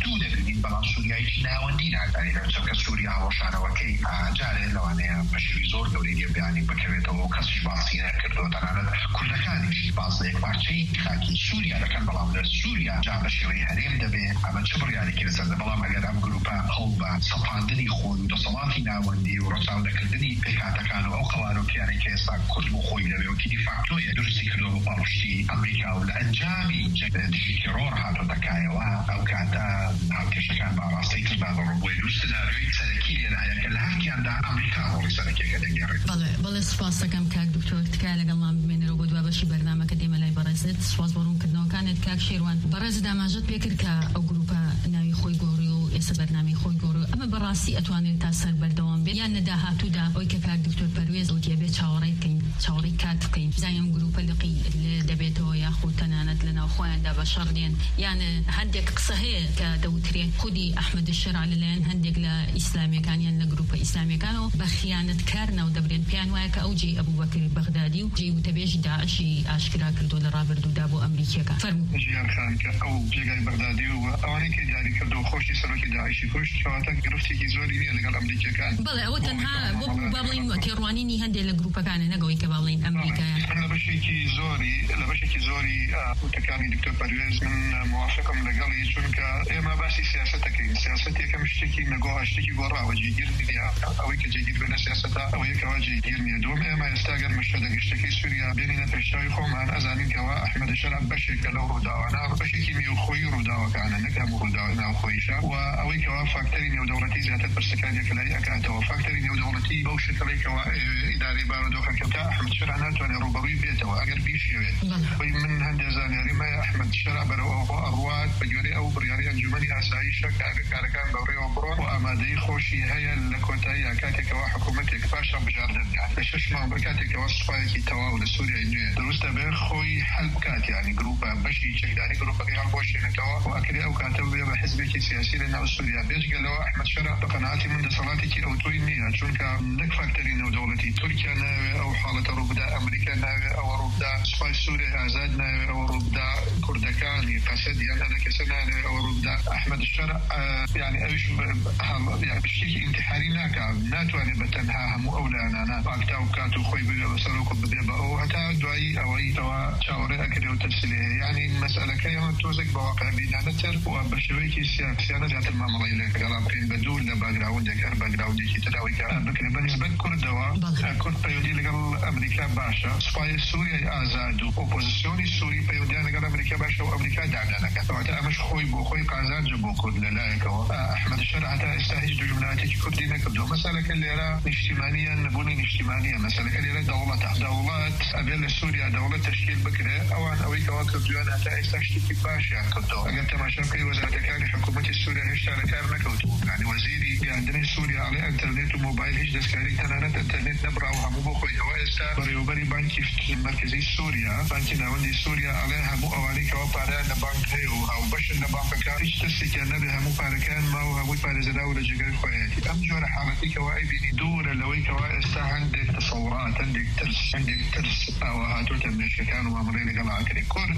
دوو دەبینین بەڵام سووریایکی ناوەندی ناداری لەچەکە سووریا هەڵەشانەوەکەی جارێ لەوانەیە بەشێوی زۆر گەورەی بیانی بکەوێتەوە و کەسیش باسی نەکردەوە تەنانەت کوردەکانیش باز لە یەک پارچەی خاکی سووریا دەکەن بەڵام لە سووریا جا بە شێوەی هەرێم دەبێت ئەمە چ بڕیارێکی لەسەردە بەڵام ئەگەر ئەم گروپە هەوڵ بە سەپاندنی خۆی و دەسەڵاتی ناوەندی و ڕەچاودەکردنی پێکهاتەکان و ئەو قەوارۆکیانەی کە ئێستا کورد و خۆی لەوێوەکی دیفاکتۆیە درستی کردەوە بە پاڵپشتی ئەمریکا و لە ئەنجامی دژی تێرۆر هاتۆتەکایەوە ئەو کاتە هاوکێشەکان باڕاستەی تر باڕۆبووی دوو سناریۆی سەرەکی لێنایە کە لە هەرکیاندا ئەمریکا هەوڵی سەرەکیەکە دەگێڕێت. بەڵێ سوپاس دەکەم کاک دکتۆر تکایە لەگەڵمان بمێنەرەوە بۆ دوابەشی بەرنامەکە دێمە لای بەڕێزت. سوپاس بۆ ڕوونکردنەوەکانت کاک شێروان. بەڕێزت ئاماژەت پێ کرد کە ئەو گروپە ناوی خۆی گۆڕی و ئێستا بەرنامەی خۆی گۆڕی و ئەمە بەڕاستی ئەتوانێت تا سەر بەردەوام بێت یان لە داهاتوودا ئەوەی کە کاک دکتۆر پەروێز ئەوتیە بێت چاوەڕێی بکەین چاوەڕێی کات بکەین زایم گروپە لقی دەبێتەوە یاخود تەنانەت لە ناو خۆیاندا بە شەڕ دێن یان هەندێک قسە هەیە کە دەوترێت خودی ئەحمەد الشێرع لەلایەن هەندێک لە ئیسلامیەکان یان لە گروپە ئیسلامیەکانەوە بە خیانەتکار ناو دەبرێن پێیان وایە کە ئەو جێی ئەبوبەکر بەغدادی و جێی وتەبێژی داعشی ئاشکرا کردو لە ڕابردوودا بۆ ئەمریکیەکان. فەرموو. ژیان خان کە ئەو جێگای بەغدادی و ئەوانەی کە دیاری کردو خۆشی سەرۆکی داعشی کوشت کەواتە گرفتێکی زۆری نییە لەگەڵ ئەمریکیەکان. بەڵێ ئەوە تەنها بۆ با بڵین تێڕوانینی هەندێک لە گروپەکانە نەگەوەی کە با بڵین ئەمریکایە. لە بەشێکی زۆری وتەکانی دکتۆر پەروێز من موافقم لەگەڵی چونکە ئێمە باسی سیاست دەکەین. سیاست یەکەم شتێکی نەگۆڕا شتێکی گۆڕاوە جێگیر نییە. ئەوەی کە جێگیر بێنە سیاسەتە ئەوە یەکەوە جێگیر نییە. دووەم ئێمە ئێستا گەر مشتەدەگشتەکەی سووریا بێنینە پێشچاوی خۆمان ئەزانین کەەوە ئەحمەد الشێرع بەشێکە لەو ڕووداوانە بەشێکی میوخۆیی ڕووداوەکانە نەک هەموو ڕووداوە ناوخۆییشە و ئەوەی کەەوە فاکتەری نێودەوڵەتی زیاتر پرسەکانێک لای ئەکاتەوە. فاکتەری نێودەوڵەتی بەو شکلەی کەەوە ئیدارەی بارودۆخەکەوتا ئەحمەد الشێرع ناتوانێت ڕوبەڕووی بێتەوە ئەگەر بیشێوێت. من هەندێک زانیاری مای ئەحمەد الشێرع بەرەوە ئەڕوات بە گوێرەی ئەو بڕیاری ئەنجومەنی ئاساییشە کە کارەکان بەڕێوە بڕۆن و ئامادەی خۆشی هەیە لە کۆتایی کاتێکەوە حکوومەتێک پاشان بژاردن لە 6 مانگ کاتێکەوە سوپایەکی تەواو لە سووریای نوێ دروستە بێ خۆی حل بکات یعنی گروپە بەشی چەکداری گروپەکەی هەڵبۆشێنێتەوە و ئەکرێ ئەو کاتە بێ بە حزبێکی سیاسی لە ناو سووریا. بێجگەلەوە ئەحمەد الشێرع بە قەناعەتی من دەسەڵاتێکی ئەوتۆی نییە چونکە نەک فاکتەری نێودەوڵەتی تورکیا ناوێ ئەو حاڵەتە ڕووبدا ئەمریکا ناوێ ئەوە ڕووبدا سوپای سووریای ئازاد ناوێ ئەوە ڕووبدا کوردەکانی قەسەد یان هەنە کەسە ناوێ ئەوە ڕووبدا. ئەحمەد الشێرع یعنی ئەوش شتێکی ئینتحاری ناکات ناتوانێت بە تەنها هەموو ئەو لایەنانە پاکتا و کات و خۆی ببێ بەسەرۆکو ببێ بە ئەو هەتا دوایی ئەوەی تەوا چاوەڕێ ئەکرێ و تەفسیلێ یعنی مەسئلەکەی ئەمە تۆزێک بە واقعبینانەتر و بە شێوەیەکی سیاسیانە زیاتر مامەڵەی لەگەڵا بکەین بە دوور لە باگراوندێک هەر باگراوندێکی تراوی کە بکرێ بە نسبەت کوردەوە کورد پەیوەندی لەگەڵ ئەمریکا باشە. سوپای سووریای ئازاد و ئۆپۆزیسیۆنی سووری پەیوەندیان لەگەڵ ئەمریکا باشە و ئەمریکا داگانەکات کەواتە ئەمەش خۆی بۆ خۆی قازانجە بۆ کورد لەلایەکەوە. ئەحمەد الشێرع هەتا ئێستا هیچ دوژمنایەتێکی کوردی نەکردووە. مەسەلەکە لێرە نیشتیمانیە نەبوونی نیشتیمانیە. مەسەلەکە لێرە دەوڵەتە. دەوڵەت ئەبێ لە سووریا دەوڵەت تشکیل بکرێ ئەوان ئەوەی کەوا کردویان هەتا ئێستا شتێکی باشیان کردەوە. ئەگەر تەماشا بکەی وەزارەتەکانی حکوومەتی سووریا هێشتا لە کار نەکەوتووە. یعنی وەزیری گەیاندنی سووریا ئەڵێ ئینتەرنێت و مۆبایل هیچ دەستکاری تەنانەت ئینتەرنێت نەبراوە هەموو بۆ خۆی. ئەوە ئێستا بەڕێوەبەری بانکی مرکزی سووریا بانکی ناوەندی سووریا ئەڵێ هەموو ئەوانەی کەوا پارەیان لە بانک هەیە و هاوبەشن لە بانکەکان هیچ تەستێکیان نەبێ هەموو پارەکان ما و هەمووی پارێزەراو لە جێگەی خۆیەتی. ئەم جۆرە حاڵەتی کەوا ئەیبینی دوورە لەوەی کەوا ئێستا هەندێک تەسەوڕات هەندێک ترس ئەوە هاتوۆتە مێشکەکان و مامەڵەی لەگەڵ ئاکرێ کورد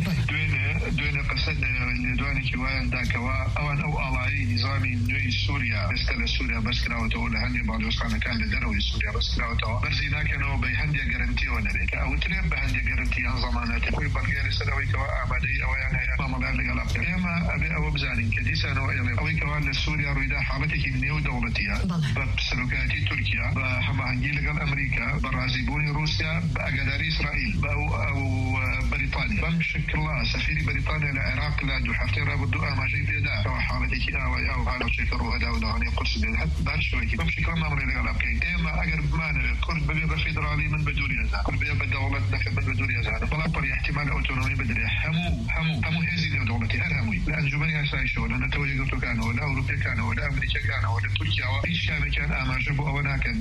دوێنێ قەسەد لێدوانێکی وایان داکەوە ئەوان ئەو ئاڵایی نظامی نوێی سووریا ئێستا لە سووریا بەسکراوەتەوە لە هەندێک باڵیۆزخانەکان لە دەرەوەی سووریا بەسکراوەتەوە بەرزی ناکەنەوە بە هەندێک گەرنتیەوە نەبێت کە ئەوترێن بە هەندێک گەرنتیان زەمانەتی خۆی بەڵگەری سەرەوەی کەوا ئامادەی ئەوەیان هەیە مامەڵەیان لەگەڵ بکەن. ئێمە ئەبێ ئەوە بزانین کە دیسانەوە ئەوەی کەوا لە سووریا ڕوویدا حاڵەتێکی نێودەوڵەتیە بە سەرۆکایەتی تورکیا بە هەماهەنگی لەگەڵ ئەمریکا بە ڕازیبوونی رووسیا بە ئەگەداری ئیسرائیل بە ئەو بەریتانیا بەم شکڵا سەفیری بەریتانیا لە عێراق لە دوو هەفتەی ڕابردوو ئاماژەی پێدا کەوا حاڵەتێکی ئاوای ئەو هاڵەوشێکە ڕووهەدا و لەوانەیە قورس بێت هەت باشەوەیکی بەم شکڵا مامەڵەی لەگەڵ بکەین. ئێمە ئەگەر بمانەوێت کورد ببێ بە فێدرالی من بە دووری ئەزان کورد بێ بە دەوڵەت نەکە من بە دووری ئەزانە بەڵام پەڕی احتیمال ئۆتۆنۆمی بدرێ هەموو هێزی نێودەوڵەتی هەر هەمووی لە ئەنجومەنی ئاسایشەوە لە نەتەوە یەکگرتوەکانەوە لە ئەوروپیەکانەوە لە ئەمریکیەکانەوە لە تورکیاوە هیچ شانێکیان ئاماژە بۆ ئەوە ناکەن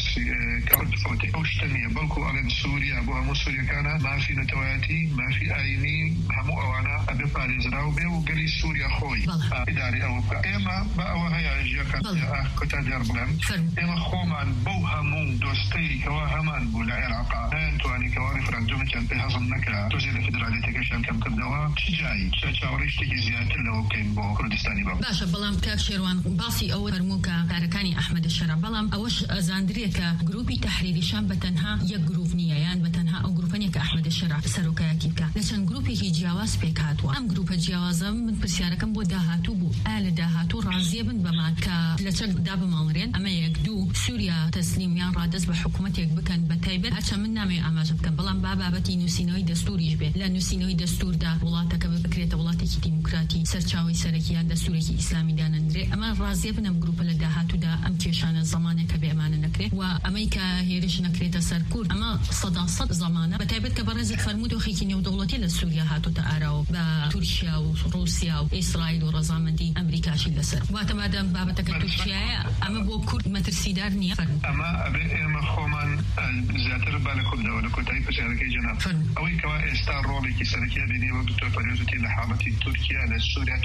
کەوت بفەوتێ ئەو شتە نییە بەڵکو ئەڵێن سووریا بۆ هەموو سووریەکانە مافی نەتەوایەتی مافی ئاینی هەموو ئەوانە ئەبێ پارێزراو بێ و گەلی سووریا خۆی ئیداری ئەوە بکە. ئێمە بە ئەوە هەیە ژیەکە کۆتا دیار بڵێم ئێمە خۆمان بەو هەموو دۆستەی کەوا هەمان بوو لە عێراقا نەیانتوانی کەوا ریفرەندومێکیان پێ هەزم نەکرا تۆزێ لە فێدرالیەتەکەشیان کەم کردەوە چ جایی چاوەڕێی شتێکی زیاتر لەوە بکەین بۆ کوردستانی باشە. بەڵام کاک شێروان باسی ئەوە فەرموو کە کارەکانی ئەحمەد شەرا، بەڵام ئەوەش ئەزاندرێت کە گروپی تەحریری شام بەتەنها یەک گروپ نییە، یان بەتەنها ئەو گروپەنێک کە ئەحمەد شەرا سەرۆکایەتی بکە لە چەند گروپێکی جیاواز پێک هاتووە. ئەم گروپە جیاوازە من پرسیارەکەم بۆ داهاتوو بوو، ئایا لە داهاتوو ڕازیە بن بەمان کە لە چەک دابماڵرێن ئەمە یەک دوو سووریا تەسلیمیان ڕادەست بە حکوومەتێک بکەن بە تایبەت هەرچە من نامێ ئاماژە بکەن، بەڵام بابەتی نووسینەوەی دەستوریش بێت. لە نووسینەوەی دەستوردا وڵاتەکە بکرێتە وڵاتێکی دیموکراتی سەرچاوی سەرەکیان دەستورێکی ئیسلامی دانەندرێ. ئەمە ڕازیە بن ئەم گروپە لە داهاتوودا ئەم کێشانە زمانێکە بێ ئەمانە نەکرێت و ئەمەی کە هێرش نەکرێتە سەر کورد ئەمە سەد زمانە بە تایبەت کە بەڕێزت فەرموود دۆخێکی نێودەوڵەتی لە سووریا هاتوتە ئاراوە بە تورکیا و رووسیا و ئیسرائیل و ڕەزامەندی ئەمریکاشی لەسەر. واتە مادام بابەتەکە تورکیایە ئەمە بۆ کورد مەترسیدار نییە. ئەمە ئەبێ ئێمە خۆمان زیاتر با لە کوردەوە لە کۆتایی پرسیارەکەی جەناب ئەوەی کەوا ئێستا ڕۆڵێکی سەرەکیە بینیوە دکتۆر پەرێزوتی لە حاڵەتی تورکیا لە سووریا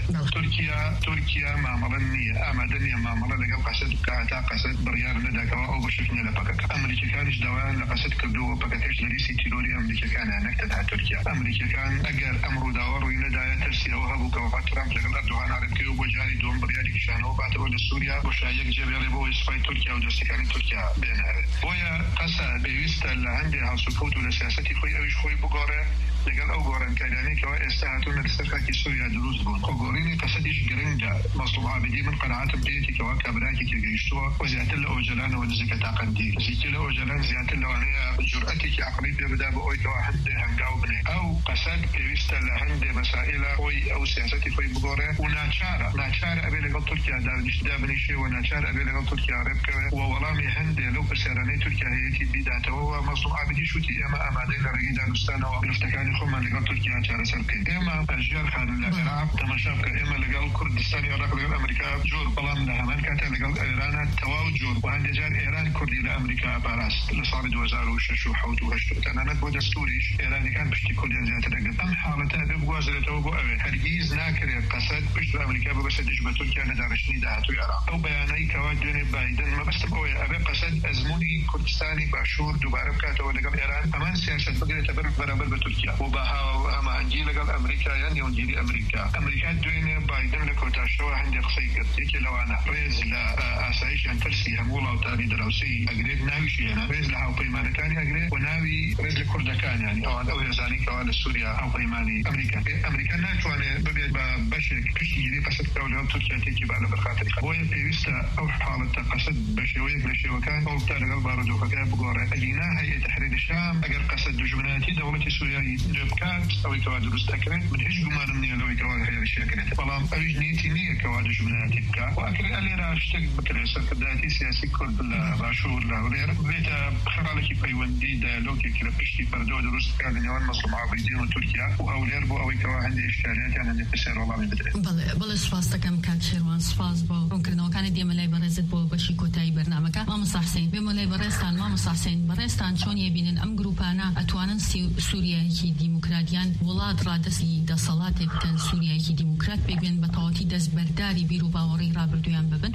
تورکیا مامەڵە نییە، ئامادە نییە مامەڵە لەگەڵ قەسەد بکات تا قەسەد بڕیار نەداکەوە ئەو بەشێکنە لە پەکەکە. ئەمریکەکانیش داوایان لە قەسەد کردووە پەکەکەش لە لیستی تیرۆری ئەمریکەکانە نەکتەنها تورکیا. ئەمریکەکان ئەگەر ئەمڕۆ داوا ڕووی نەدایە ترسیەوە هەبوو کە وەفات ترامپ لەگەڵ ئەردوغان هەڵبکەوە بۆ جاری دووەم بڕیاری کشانەوە باتەوە لە سووریا بۆ شایەک جێبێڵێ بۆ وەزیفەی تورکیا و دەستەکانی تورکیا بێنەرێت. بۆیە قەسەد پێویستە لە هەندێک هەڵسوکەوت و لە سیاسەتی خۆی ئەویش خۆی بگۆڕێ لەگەڵ ئەو گۆڕانکاریانەی کەوا ئێستا هاتوونە لەسەر خاکی سووریا دروست بوون. خۆگۆڕینی قەسەدیش گرنگە. مەزلوم عابدی من قەناعەتم پێیەتی کەوا کابراکی تێگەیشتووە و زیاتر لە ئۆجەلانەوە نزیکە تاقەندی نزیکی لە ئۆجەلان زیاتر لەوانەیە جورئەتێکی عەقڵی پێ بدا بە ئەوەی کەوا هەندێک هەنگاو بنێ. ئەو قەسەد پێویستە لە هەندێک مەسائلە خۆی ئەو سیاسەتی خۆی بگۆڕێ و ناچارە ئەبێ لەگەڵ تورکیا دابنیشتێ و ناچارە ئەبێ لەگەڵ تورکیا ڕێبکەوێ و وەڵامی هەندێک لەو پرسیارانەی تورکیا هەیەتی بیداتەوە و مەزلوم عابدی شوتی ئێمە ئامادەین لە ڕێگەی دانوستانەوە گرفتەکانی خۆمان لەگەڵ تورکیا چارەسەر بکەین. ئێمە ئەژیار خان لە عێراق تەماشا بکە، ئێمە لەگەڵ کوردستانی عێراق لەگەڵ ئەمریکا جۆر، بەڵام لە هەمان کاتە لەگەڵ ئێرانە تەواو جۆر و هەندێک جار ئێران کوردی لە ئەمریکا پاراست لە ساڵی 2006 و 7 و 8 تەنانەت بۆ دەستوریش ئێرانیەکان پشتی کوردیان زیاتر دەگرن. ئەم حاڵەتە ئەبێ بگوازرێتەوە بۆ ئەوێ هەرگیز ناکرێت قەسەد پشت بە ئەمریکا ببەسە دژ بە تورکیا لە داڕشتنی داهاتووی عێراق. ئەو بەیانەی کەوا دوێنێ بایدن مەبەستم ئەوەیە ئەبێ قەسەد ئەزموونی کوردستانی باشوور دووبارە بکاتەوە لەگەڵ ئێران، ئەمان سیاسەت بگرێتە بەرامبەر بە تورکیا و بە هەماهەنگی لەگەڵ ئەمریکا یان نێوەندیری ئەمریکا دوێنێ بایدن لە کۆتاشەوە هەندێک قسەی کرد. یەکێ لەوانە ڕێز لە ئاسایشیان ترسی هەموو وڵاتانی دراوسەی ئەگرێت، ناویشی هێنا ڕێز لە هاوپەیمانەکانی ئەگرێت و ناوی ڕێز لە کوردەکانیانی ئەوان ئەو هێزانی کەوا لە سووریا هاوپەیمانی ئەمریکا ناتوانێت ببێت بە بەشێک پشتگیری قەسەد بکەوە لەگەڵ تورکیا تێکی با لە بەرخاتری بۆیە پێویستە ئەو حاڵەتە قەسەد بە شێوەیەک لە شێوەکان ئەوتا لەگەڵ بارودۆخەکە بگۆڕێ. ئەگینا هەیە تەحریری شام ئەگەر قەسەد دژمنایەتی دەوڵەتی سووریایی نوێ بکات ئەوەی کەوا دروست دەکرێت من هیچ گومانم نییە لەوەی کەوا هێرشێکرێت، بەڵام ئەویش نیەتی نییە کەوا دژمنایەتی بکات و ئەکرێ لێرە شتێک بکرێت سەرکردایەتی سیاسی کورد لە باشوور لە هەولێر بێتە خەڵکی پەیوەندی دایلۆگێکی لە پشتی پەردەوە دروست بکات لە نێوان مەزلوم عابدین و تورکیا و هەولێر بۆ ئەوەی کەوا هەندێک ئشکالیاتیان هەندێک پرسیار وەڵامی بدرێت. بەڵێ سوپاس دەکەم کاک شێروان، سوپاس بۆ ڕوونکردنەوەکانی دێمە لای بەڕێزت بۆ بەشی کۆتایی بەرنامەکە. مامۆستا حوسێن بێمە لای بەڕێزتان. مامۆستا حوسێن بەڕێزتان چۆن یەبینن ئەم گروپانە ئەتوانن سووریایەکی دیموکراتیان وڵات ڕادەستی دەسەڵاتێک بکەن سووریایەکی دیموکرات بێگوێن بە تەواوەتی دەستبەرداری بیر و باوەڕی ڕابردوویان ببن؟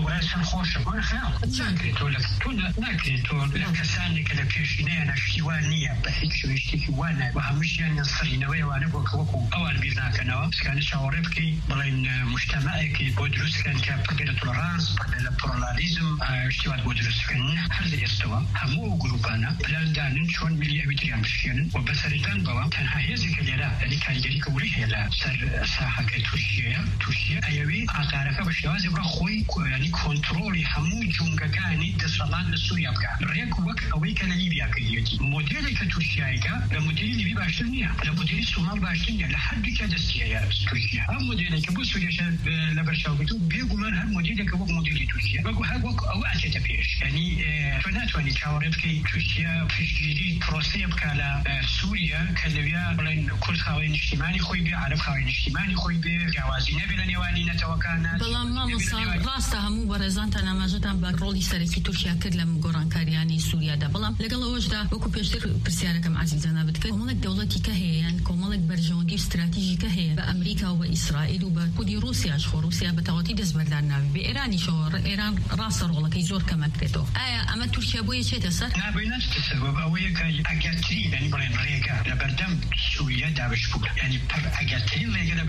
ناکرێتەوە لە کەسانی کە لە پێشینەیە نەشتیوان نییە بە هیچ شتێکی وانە و هەمووشیان نسڕینەوەی وانە بۆ کەوەکو ئەوان بیر ناکەنەوە سکانی چاوەڕێ بکەی بڵێن مجتەمەعێکی بۆ دروستکەن کە پڕبێ لە تۆلەرانس پڕبێ لە پلۆرالیزم شتیوان بۆ دروستکەن هەر لە ئێستەوە هەموو ئەو گروپانە پلاندانن چۆن میلی ئەویتریان بشکێنن و بەسەریدان بەوە تەنها هێزێکە لێرە یعنی کاریگەری کەوری هەیە لە سەر ساحەکەی تورکیا ئەیەوێ ئاقارەکە بە شێوازی بڕە خۆی ینی کۆنتڕۆلی هەموو جونگەکانی دەسەڵات لە سووریا بکات ڕێک وەک ئەوەی کە لە لیبیا کردیەتی مۆدێلی کە تورکیایەکە لە مۆدێلی لیبی باشتر نییە، لە مۆدێلی سومال باشتر نییە، لە هەردووکە دەستی هەیە تورکیا. ئەم مۆدێلێکە بۆ سووریاشە لە بەرچاوبێت و بێگومان هەر مۆدێلێکە وەک مۆدێلی تورکیا وەک ئەوە ئەچێتە پێش. ینی تۆ ناتوانانی چاوەڕێ بکەی تورکیا پشتگیری پرۆسەیە بکات لە سووریا کە لەوێ بڵێن کورد خاوەی نیشتیمانی خۆی بێ، عەرەب خاوەی نیشتیمانی خۆی بێ، جیاوازی نەبێ لە نێوانی نەتەوەکانە. بەڵام مامۆستا ڕاستە هەموو بەڕێزانتان ئاماژەتان بە ڕۆڵی سەرەکی تورکیا کرد لە گۆڕانکاریانی سووریادا، بەڵام لەگەڵ ئەوەشدا وەکو پێشتر پرسیارەکەم عەزیزانە بتکە کۆمەڵێک دەوڵەتی کە هەیە یان کۆمەڵێک بەرژەوەندی و استراتیژیکە هەیە بە ئەمریکا و بە ئیسرائیل و بە خودی رووسیاش خۆ رووسیا بە تەواوەتی دەستبەردار ناوی بە ئێرانیشەوە ئێران ڕاستە ڕۆڵەکەی زۆر کەمەکرێتەوە. ئایا ئەمە تورکیا بۆیە چێتە سەر؟ نابێنێتە سەر ئەوەیە کە ئەگەرترین ینی بڵێن ڕێگە لە بەردەم سووریا دابش بوو، ینی ئەگەرترین ڕێگە لە بەردەم سووریا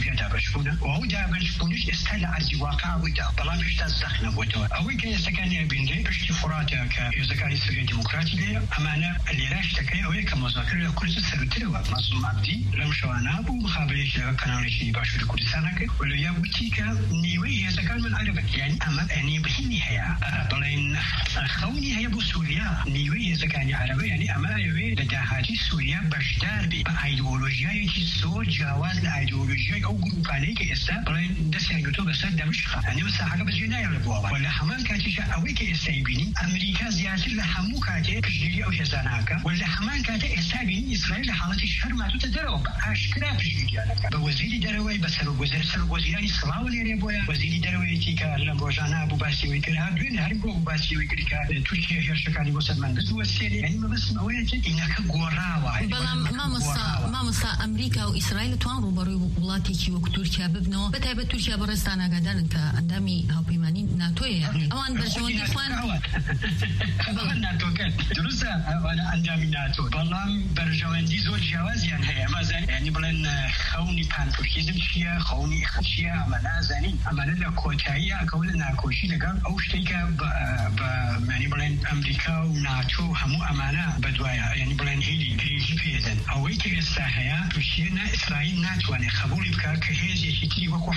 تورکیا دابشبوونە و ئەو دابشبوونش ئێستا لە ئەرزی واقعەوەیدا بەڵام هێشتا زەخ نەبووەتەوە ئەوەی کە ئێستەکانی بینرێ پشتی فوراتە کە هێزەکانی سوریای دیموکراتی لێ ئەمانە لێرە شتەکەی ئەوەیە کە مۆزاکرە لە کورد سەرترەوە مەزلوم عەبدی لەم شەوانە بوو مخابرێکی لەگەڵ کەناڵێکی باشووری کوردستانە کرد و لەویا وتی کە نیوەی هێزەکان من عەرەبن یعنی ئەمە بەهینی هەیە بڵێن خەونی هەیە بۆ سووریا نیوەی هێزەکانی عەرەبە یعنی ئەمە ئەوێ لە داهاتی سووریا بەشدار بێ بە ئایدۆلۆژیایەکی زۆر جیاواز لە ئایدۆلۆژیای ئەو گروپانەی کە ئێستا بڵێن دەستیان گرتووە بەسەر دەمشقە ئەنێ ساحەکە بەجێ نایە لە بۆەوە و لە هەمان کاتیشە ئەوەی کە ئێستا بینی ئەمریکا زیاتر لە هەموو کاتێ پشتگیری ئەو هێزانەکە و لە هەمان کاتە ئێستا بینی ئیسرائیل لە حاڵەتی شەر ماتوتە دەرەوە بە ئاشکرا پشتگیریانەکە بە وەزیری دەرەوەی بە سەرۆکوەزیرانی سڵاو لێرێ بۆیە وەزیری دەرەوەیەکی کە لەم ڕۆژانە بوو باسیەوەی کرد هەر دوێنێ هەر بۆ باسیەوەی کرد کە تورکیا هێرشەکانی بۆ سەرمان بردووە سێنێ یعنی مەبەستم ئەوەیە کە ئینەکە گۆڕاوە بەڵام مامۆستا ئەمریکا و ئیسرائیل توان ڕوبەڕووی وڵاتێکی وەک تورکیا ببنەوە بەتایبەت تورکیا بەڕێستان ئاگادارن کە ئەندامی هاوپەیمانی ناتۆیە ئەوان بەرژەوەندی خوان ناتۆکە دروستە ئەوانە ئەندامی ناتۆ بەڵام بەرژەوەندی زۆر جیاوازیان هەیە مازان ینی بڵێن خەونی پانتورکیزم چییە خەونی چییە ئەمە نازانین ئەمانە لە کۆتاییە ئەکەون لە ناکۆشی لەگەڵ ئەو شتێکە بە معنی بڵێن ئەمریکا و ناتۆ هەموو ئەمانە بەدوایە ینی بڵێن هیلی گرێژی پێدەن ئەوەی کە ئێستا هەیە تورکیا ئیسرائیل ناتوانێت خەبوڵی بکات کە هێزێکی تری وەکو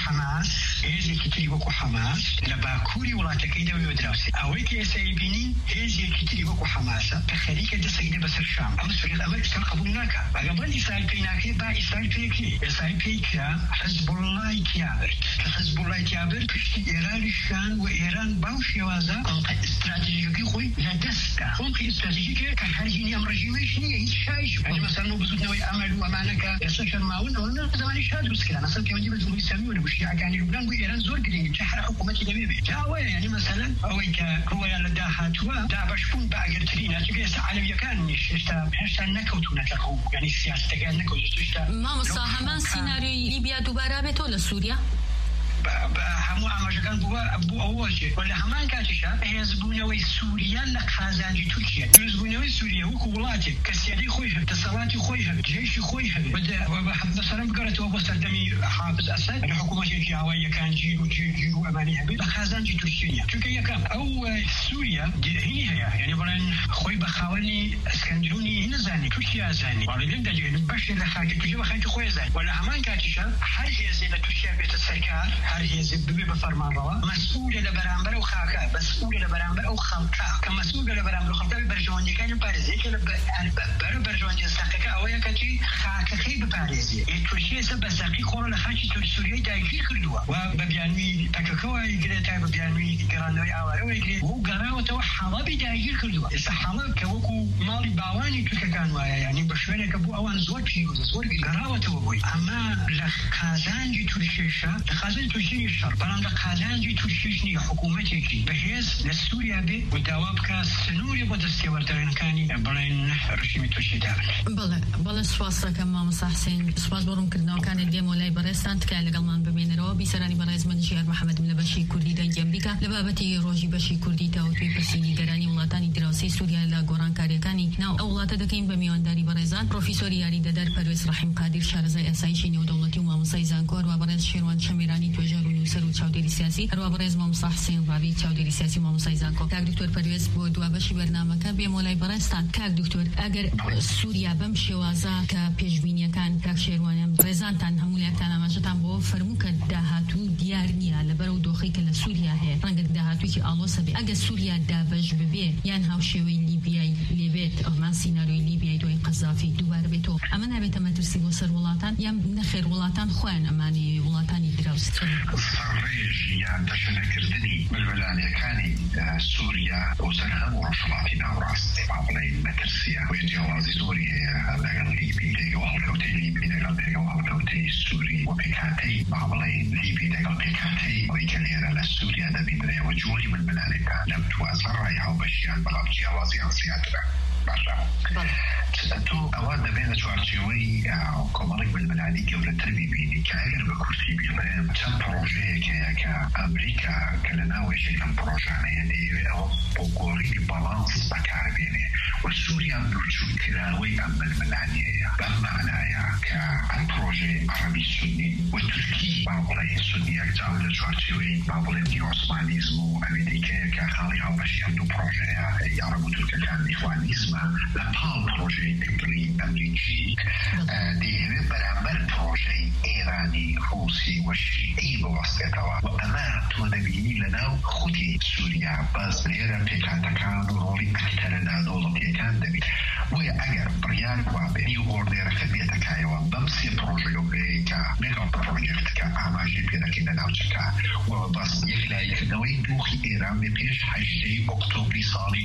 حەماس لە باکووری وڵاتەکەی دەوێت دراوسێ ئەوەی کە ئێستا بینین هێزێکی تری وەکو حەماسە کە خەریکە دەسەیدە بەسەر شام ئەمە سووریا ئەمە ئیسرائیل قبول ناکات ئەگەر بڵێن ئیسرائیل پێی ناکرێت با ئیسرائیل پێکرێ ئیسرائیل پێی کرا حزبوڵڵای تیابرد کە حزبوڵڵای تیابرد پشتی ئێرانیشان و ئێران باو شێوازە ئەڵقە ئستراتیژیەکەی خۆی لە دەستە خۆڵقی ئستراتیژیکە کە هەرگینی ئەم ڕژیمەش نییە هیچ شایش یعنی مەسەڵەن و بزودنەوەی ئەمەل و ئەمانەکە ئێستا شەرماون ئەوە زمانی شاد دروستکرا مەسەڵەن پەیوەندی بە جمهوری ئیسلامی و لە شیعەکانی لوبنان بۆ ئێران زۆر گرنگە چه هەر حکوومەتی لەوێ بێت جاوەیە یعنی مەسەڵەن ئەوەی کە ڕوایان لە داهاتووە دابەشبوون بە ئەگەرترینە چونکە ئێستا عەلەویەکانیش هێشتا نەکەوتوونەتە ڕوو یعنی سیاسەتەکان نەکەوتوونەتە مامۆستا هەمان سیناریۆی لیبیا دووبارە بێتەوە لە سووریا هەموو ئاماژەکان بوو ئەوەشێ لە هەمان کاتیشە هێزبوونەوەی سووریا لە قازانجی تورکیا هێزبوونەوەی سووریا وەکو وڵاتێک کە سیادەی خۆی هەبێت دەسەڵاتی خۆی هەبێت جێشی خۆی هەبێت مەسەڵەن بگەڕێتەوە بۆ سەردەمی حافظ ئەسەد لە حکوومەتێکی هاواییەکان جیر و جیر و ئەمانی هەبێت لە قازانجی تورکیا چونکە یەکەم ئەو سووریا هینی هەیە یعنی بڵێن خۆی بە خاوەنی ئەسکەندرونی نەزانی تورکیا زانی وەڵی لێم دەجێن بەشێ لە خاکی تورکیا بە خاکی خۆی زانی و لە هەمان کاتیشە هەر هێزێ لە تورکیا بێتە سەرکار هەر هێزێ ببێ بە فەرمانڕەوە مەسئولە لە بەرامبەر ئەو خاکە مەسئولە لە بەرامبەر ئەو خەڵکە کە مەسئولە لە بەرامبەر خەڵکە بەرژەوەندیەکانی بپارێزێت لە بەر بەرژەوەندی سەقەکە ئەوەیە کە چی خاکەکەی بپارێزێ تورکیا ئێستا بە زەقی خۆڕە لە خاکی سووریای داگیر کردووە و بە بیانووی پەکەکەوە گرێت تا بە بیانووی گەڕانەوەی ئاوارەوەی گرێت و گەڕاوەتەوە حەڵەبی داگیر کردووە ئێستا حەڵەب کە وەکو ماڵی باوانی تورکەکان وایە یعنی بە شوێنێکە بوو ئەوان زۆر پیرۆزە زۆر گەڕاوەتەوە بووی ئەمە لە قازانجی تورکیشە لە قازانجی تورکیای شەڕ بەڵام لە قازانجی تورکیش نیە حکوومەتێکی بەهێز لە سووریا بێ و داوا بکە سنووری بۆ دەستێوەردەرێنەکانی بڵێن ڕژیمی تورکی دابن بەڵێ سوپاس دەکەم مامۆستا حوسێن سوپاس بۆ ڕوونکردنەوەکانت دێم و لای بەڕێستان تکایە لەگەڵمان ببێنەرەوە بیسەرانی بەڕێز من ژیار محەممەدم لە بەشی کوردی دەنگی ئەمریکا لە بابەتی ڕۆژی بەشی کوردی تاوتوی پرسینی گەرانی وڵاتانی دراوسەی سووریا لە گۆڕانکاریەکانی ناو ئەو وڵاتە دەکەین بە میوانداری بەڕێزان پرۆفیسۆری یاریدەدەر پەروێز ڕەحیم قادیر شارەزای ئاسایشی نێودەوڵەتی و مامۆستای زانکۆ و بەڕێز شێروان شەمیرانی توێژەر و نووسەر و چاودێری سیاسی هەروە بەڕێز مامۆستا حوسێن ڕابی چاودێری سیاسی و مامۆستای زانکۆ کاک دکتۆر پەروێز بۆ دوابەشی بەرنامەکە بێم و لای بەڕێستان کاک دکتۆر ئەگەر سووریا بەم شێوازە کە پێشبینیەکان کاک شێروانیان ڕێزانتان هەموو لایەکتان ئاماژەتان بۆ فەرموو کە داهاتوو دیار نییە لەبەرەو دۆخەی کە لە سووریا هەیە ڕەنگە داهاتووی ئاڵۆسە بێ ئەگە سووریا دابەش ببێ یان هاوشێوەی لیبیای لێبێت ئەمان سیناریۆی لیبیای دوای قەزافی دووبارە بێتەوە ئەمە نابێتە مەترسی بۆ سەر وڵاتان یان نەخێر وڵاتان خۆیان ئەمانی وڵاتانی دراوس ڕێژ یان دەشەنەکردنی بەلبەلانیەکانی سووریا بۆ سەر هەموو ڕۆژهەڵاتی ناوڕاست با بڵێن مەترسیە و جیاوازی زۆری هەیە لەگەڵ لیبی لەگەڵ هەڵکەوتەی لیبی لەگەڵ هەڵکەوتەی سووری و پێکهاتەی با بڵێن لیبی لەگەڵ پێکهاتەی ئەوەی کە لێرە لە سووریا دەبینرێەوە جۆری بەلبەلانەکان لەم توازە ڕای هاوبەشیان بەڵام جیاوازیان زیاترە باشە تۆ ئەوە دەبێت لە چوارچێوەی کۆمەڵێک بەلبەلانی گەورەتر ببینی کە ئەگەر بە کورسی بڵێن چەند پرۆژەیەک هەیە کە ئەمریکا کە لە ناوێژێک ئەم پرۆژانەیە دەیەوێت ئەوە بۆ گۆڕینی بەڵانس بەکاربێنێ و سووریان دوورچوونکراوەی ئەم بەلبەلانیەیە بەم معنایە کە ئەم پرۆژەی عەرەبی سونی و تورکی باڵێ سودیەک جاو لە چوارچێوەی با بڵێ نیۆسمانیزم و ئەوەی دیکەیە کە خاڵی هاوبەشی ئەم دوو پرۆژەیە یارەبوو تورکەکان نیخوانیزمە لە پاڵ پرۆژەی ئەنگلی ئەمریکی دەیەوێت بەرامبەر پرۆژەی ئێرانی ڕووسی و شیعی بوەستێتەوە و ئەمە تۆ دەبینی لەناو خودی سووریا بەس لێرە پێکاتەکان و ڕۆڵی ئەکتەرە نادۆڵەتیەکان دەبێت بۆیە ئەگەر بڕیار وابێت و ئۆردێرەکە بێتەکایەوە بەم سێ پرۆژەیەکە مێگا پرۆژێکتکە ئاماژەی پێدەکەی لە ناوچەکە و بەس یەکلایکردنەوەی دۆخی ئێران بێ پێش 8 ئۆکتۆبری ساڵی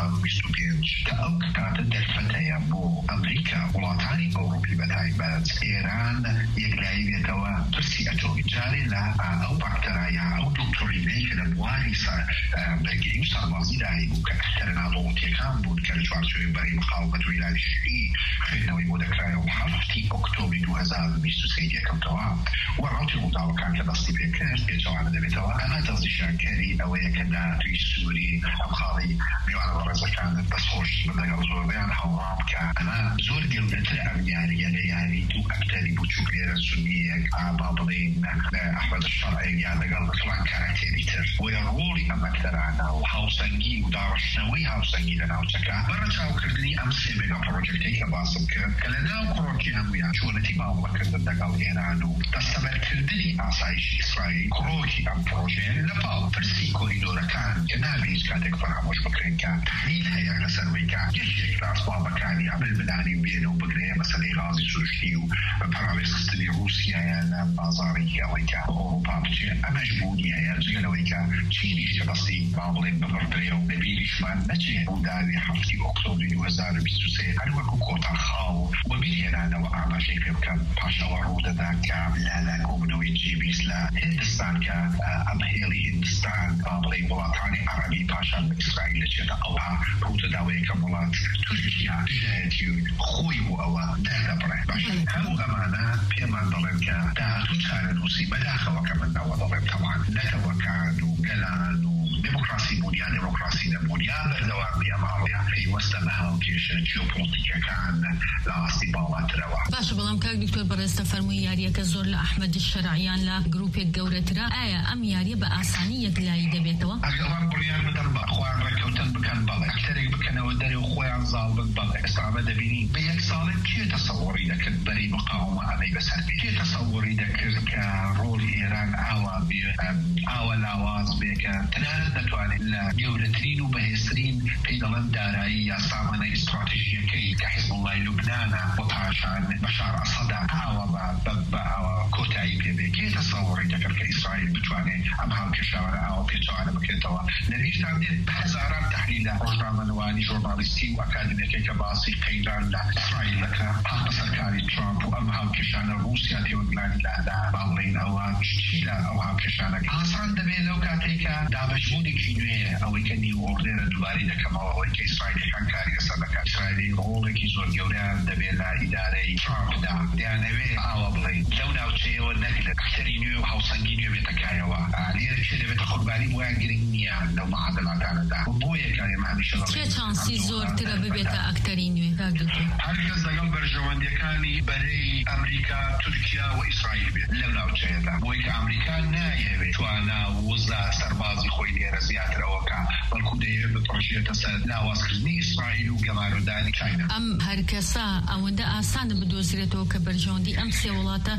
2025 کە ئەو کاتە دەرفەتەیە بۆ ئەمریکا وڵاتانی ئەوروپی بەتایبەت ئێران یەکلایی بێتەوە پرسی ئەتۆمی جارێ لە ئەو باکتەرایە ئەو دکتۆرینەی کە لە بواری بەرگری و سەربازیدا هەیبوو کە ئەکتەرە نادۆڵەتیەکان بوون کە لە چوارچێوەی بەری مخاومەت و ئیرانی شیعی خوێندنەوەی بۆ دەکرایەوە 7 ئۆکتۆبری 2023 یەکەمتەوە و ڕاوتی ڕووداوەکان کە دەستی پێکرد پێچەوانە دەبێتەوە ئەمە دەستنیشانکاری ئەوەیە کە داهاتووی سووری ئەم خاڵی میوانە بەڕێزەکان دەستخۆش لەگەڵ زۆربەیان هەوڵام کە ئەمە زۆر گەورەتر ئەم یاریە لە یاری دوو ئەکتەری بچووک لێرە سونیەک با بڵێن ئەحمەد شەرعی یان لەگەڵ فڵان کارەکتێری تر بۆیە ڕۆڵی ئەم ئەکتەرانە و هاوسەنگی و داڕشتنەوەی هاوسەنگی لە ناوچەکە بەڕە چاوکردنی ئەم سێ مێگا پرۆجێکتەی کە باسم کرد کە لە ناو کڕۆکی هەمویان چۆنەتی باوەڵەکردن لەگەڵ ئێران و دەستەبەرکردنی ئاسایشی ئیسرائیل کڕۆکی ئەم پرۆژەیە لە پاڵ پرسی کۆریدۆرەکان کە نابێت هیچ کاتێک فەرامۆش بکرێن کە تحلیل هەیە لەسەرەوەی کە یەکێک لە ئەسبابەکانی ئەململانی بێنە و بگرێ مەسەلەی غازی سروشتی و پەراوێستنی رووسیایە لە بازاڕی ئەوەی کە ئەوروپا بچێت ئەمەش بوونی هەیە جگەلەوەی کە چینیش کە دەستی با بڵێن ببڕدرێ و بەبیریشمان نەچێت بۆ داوی 7 ئۆکتۆبری 2023 هەر وەکو کۆتا خاو و بیرهێنانەوە ئاماژەی پێ بکەن پاشەوە ڕوودەدا کە لە کۆبنەوەی جیبیس لە هندستان کە ئەم هێڵی هندستان با بڵێن وڵاتانی عەرەبی پاشان بە ئیسرائیل دەچێتە ئەوها ڕوودەداوەیە کە وڵات تورکیا دژایەتی خۆی بۆ ئەوە دەردەبڕێ باش هەموو ئەمانە پێمان دەڵێن کە داهاتوو چارەنووسی بەداخەوە کە من ناوە دەڵێن تەوان نەتەوەکان و گەلان و دموکراسی بوونیان دموکراسی نەبوونیان بەردەوامی ئەماڵەیە پێیوەستە بە هەڵکێشە جیۆپۆلیتیکەکان لە ئاستی باڵاترەوە. باشە بەڵام کاک دکتۆر بەڕێستە فەرمووی یاریەکە زۆر لە ئەحمەد شەرعیان لە گروپێک گەورەترە ئایا ئەم یاریە بە ئاسانی یەکلایی دەبێتەوە؟ ئەگەڵان بڕیار بدەن بە خۆیان ڕێکەوتن بکەن بەڵێ ئەکتەرێک بکەنەوە دەرێ و خۆیان زاڵ بن بەڵێ ئێستامە دەبینی بە یەک ساڵێک کێ تەسەووڕی دەکرد بەری مقاومە ئەمەی بەسەر بێت کێ تەسەووڕی دەکرد کە ڕۆڵی ئێران ئاوا بێ ئاوا لاواز بێ کە تەنانەت دەتوانێت لە گەورەترین و بەهێزترین پێی دەڵێن دارایی یا سامانە ئیستراتیژیەکەی کە حیزب الله لوبنانە و پاشان بەشار ئەسەدا ئاوا بە ئاوا کۆتایی پێبێ کێ تەسەووڕی دەکرد کە ئیسرائیل بتوانێت ئەم هاوکێشاوانە ئاوا پێچەوانە بکرێتەوە لەویشتان دێت هەزاران تەحلیلە ڕۆژنامەنووانی ژۆرنالیستی و ئەکادمیەکەی کە باسی قەیران لە ئیسرائیل دەکا پاڵ سەرکاری ترامپ و ئەم هاوکێشانە رووسیا تێوەگلانی لادا باڵێن ئەوە چی لە ئەو هاوکێشانە ئاسان دەبێت لەو کاتێکە دابەشبوونێکی نوێیە ئەوەی کە نیو ئۆردێرە دووباری دەکەمەوە ئەوەی کە ئیسرائیلەکان کاری لەسەر دەکات ئیسرائیلی ڕۆڵێکی زۆر گەوریان دەبێت لە ئیدارەی ترامپدا دەیانەوێت ئاوا بڵێن لەو ناوچەیەوە نەگرێت ئەکتەری نوێ و هاوسەنگی نوێ بێتەکایەوە لێرە چێ دەبێتە قوربانی بۆیان گرنگ نییە لەو مەعادلاتانەدا بۆیە کارێمە هەمیشە چێ چانسی زۆرترە ببێتە ئەکتەری نوێ کاک دکتۆر؟ هەرکەس لەگەڵ بەرژەوەندیەکانی بەرەی ئەمریکا تورکیا و ئیسرائیل بێت لەو ناوچەیەدا بۆی کە ئەمریکا نایەوێت توانە وزە سەربازی خۆی لێرە زیاترەوەکە بەڵکو دەیەوێت بپڕژێتە سەر لاوازکردنی ئیسرائیل و گەماردانی چاینا. ئەم هەرکەسە ئەوەندە ئاسانە بدۆزرێتەوە کە بەرژەوەندی ئەم سێ وڵاتە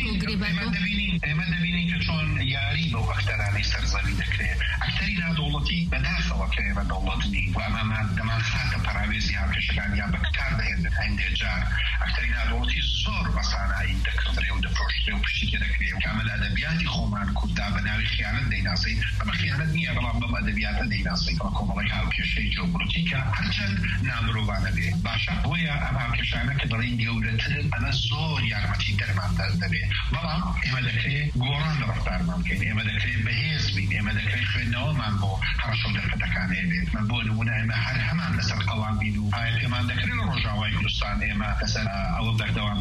ئێمە دەبینین کە چۆن یاری بەو ئەکتەرانی سەرزەوی دەکرێت ئەکتەری نادوڵەتی بەداخەوە کە ئێمە دەوڵەتنی و ئەمەمان دەمان خاتە پەراوێزی هاوکێشەکان یان بەکار دەهێنن هەندێک جار ئەکتەری نادوڵەتی زۆر بەسانایی دەکردرێ و دەفرۆشترێ و پشتی تێدەکرێ و کامە لە ئەدەبیاتی خۆمان کووردا بە ناوی خیانەت دەیناسین ئەمە خیانەت نییە بەڵام بەم ئەدەبیاتە دەیناسین بە کۆمەڵی هاوکێشەی جیۆپۆلیتیکە هەرچەند نامرۆڤانە بێ باشە بۆیە ئەم هاوکێشانە کە دەڵێن گەورەترن ئەمە زۆر یارمەتی دەرمان دەبێت بەڵام ئێمە دەکرێت گۆڕان لە ڕفتارمان بکەین ئێمە دەکرێت بەهێز بین ئێمە دەکرێت خوێندنەوەمان بۆ هەڕەشە و دەرفەتەکان هەبێت من بۆ نمونە ئێمە هەر هەمان لەسەر قەڵام بین و ئایا پێمان دەکرێت لە ڕۆژاوای کوردستان ئێمە لەسەر ئەوە بەردەوام بین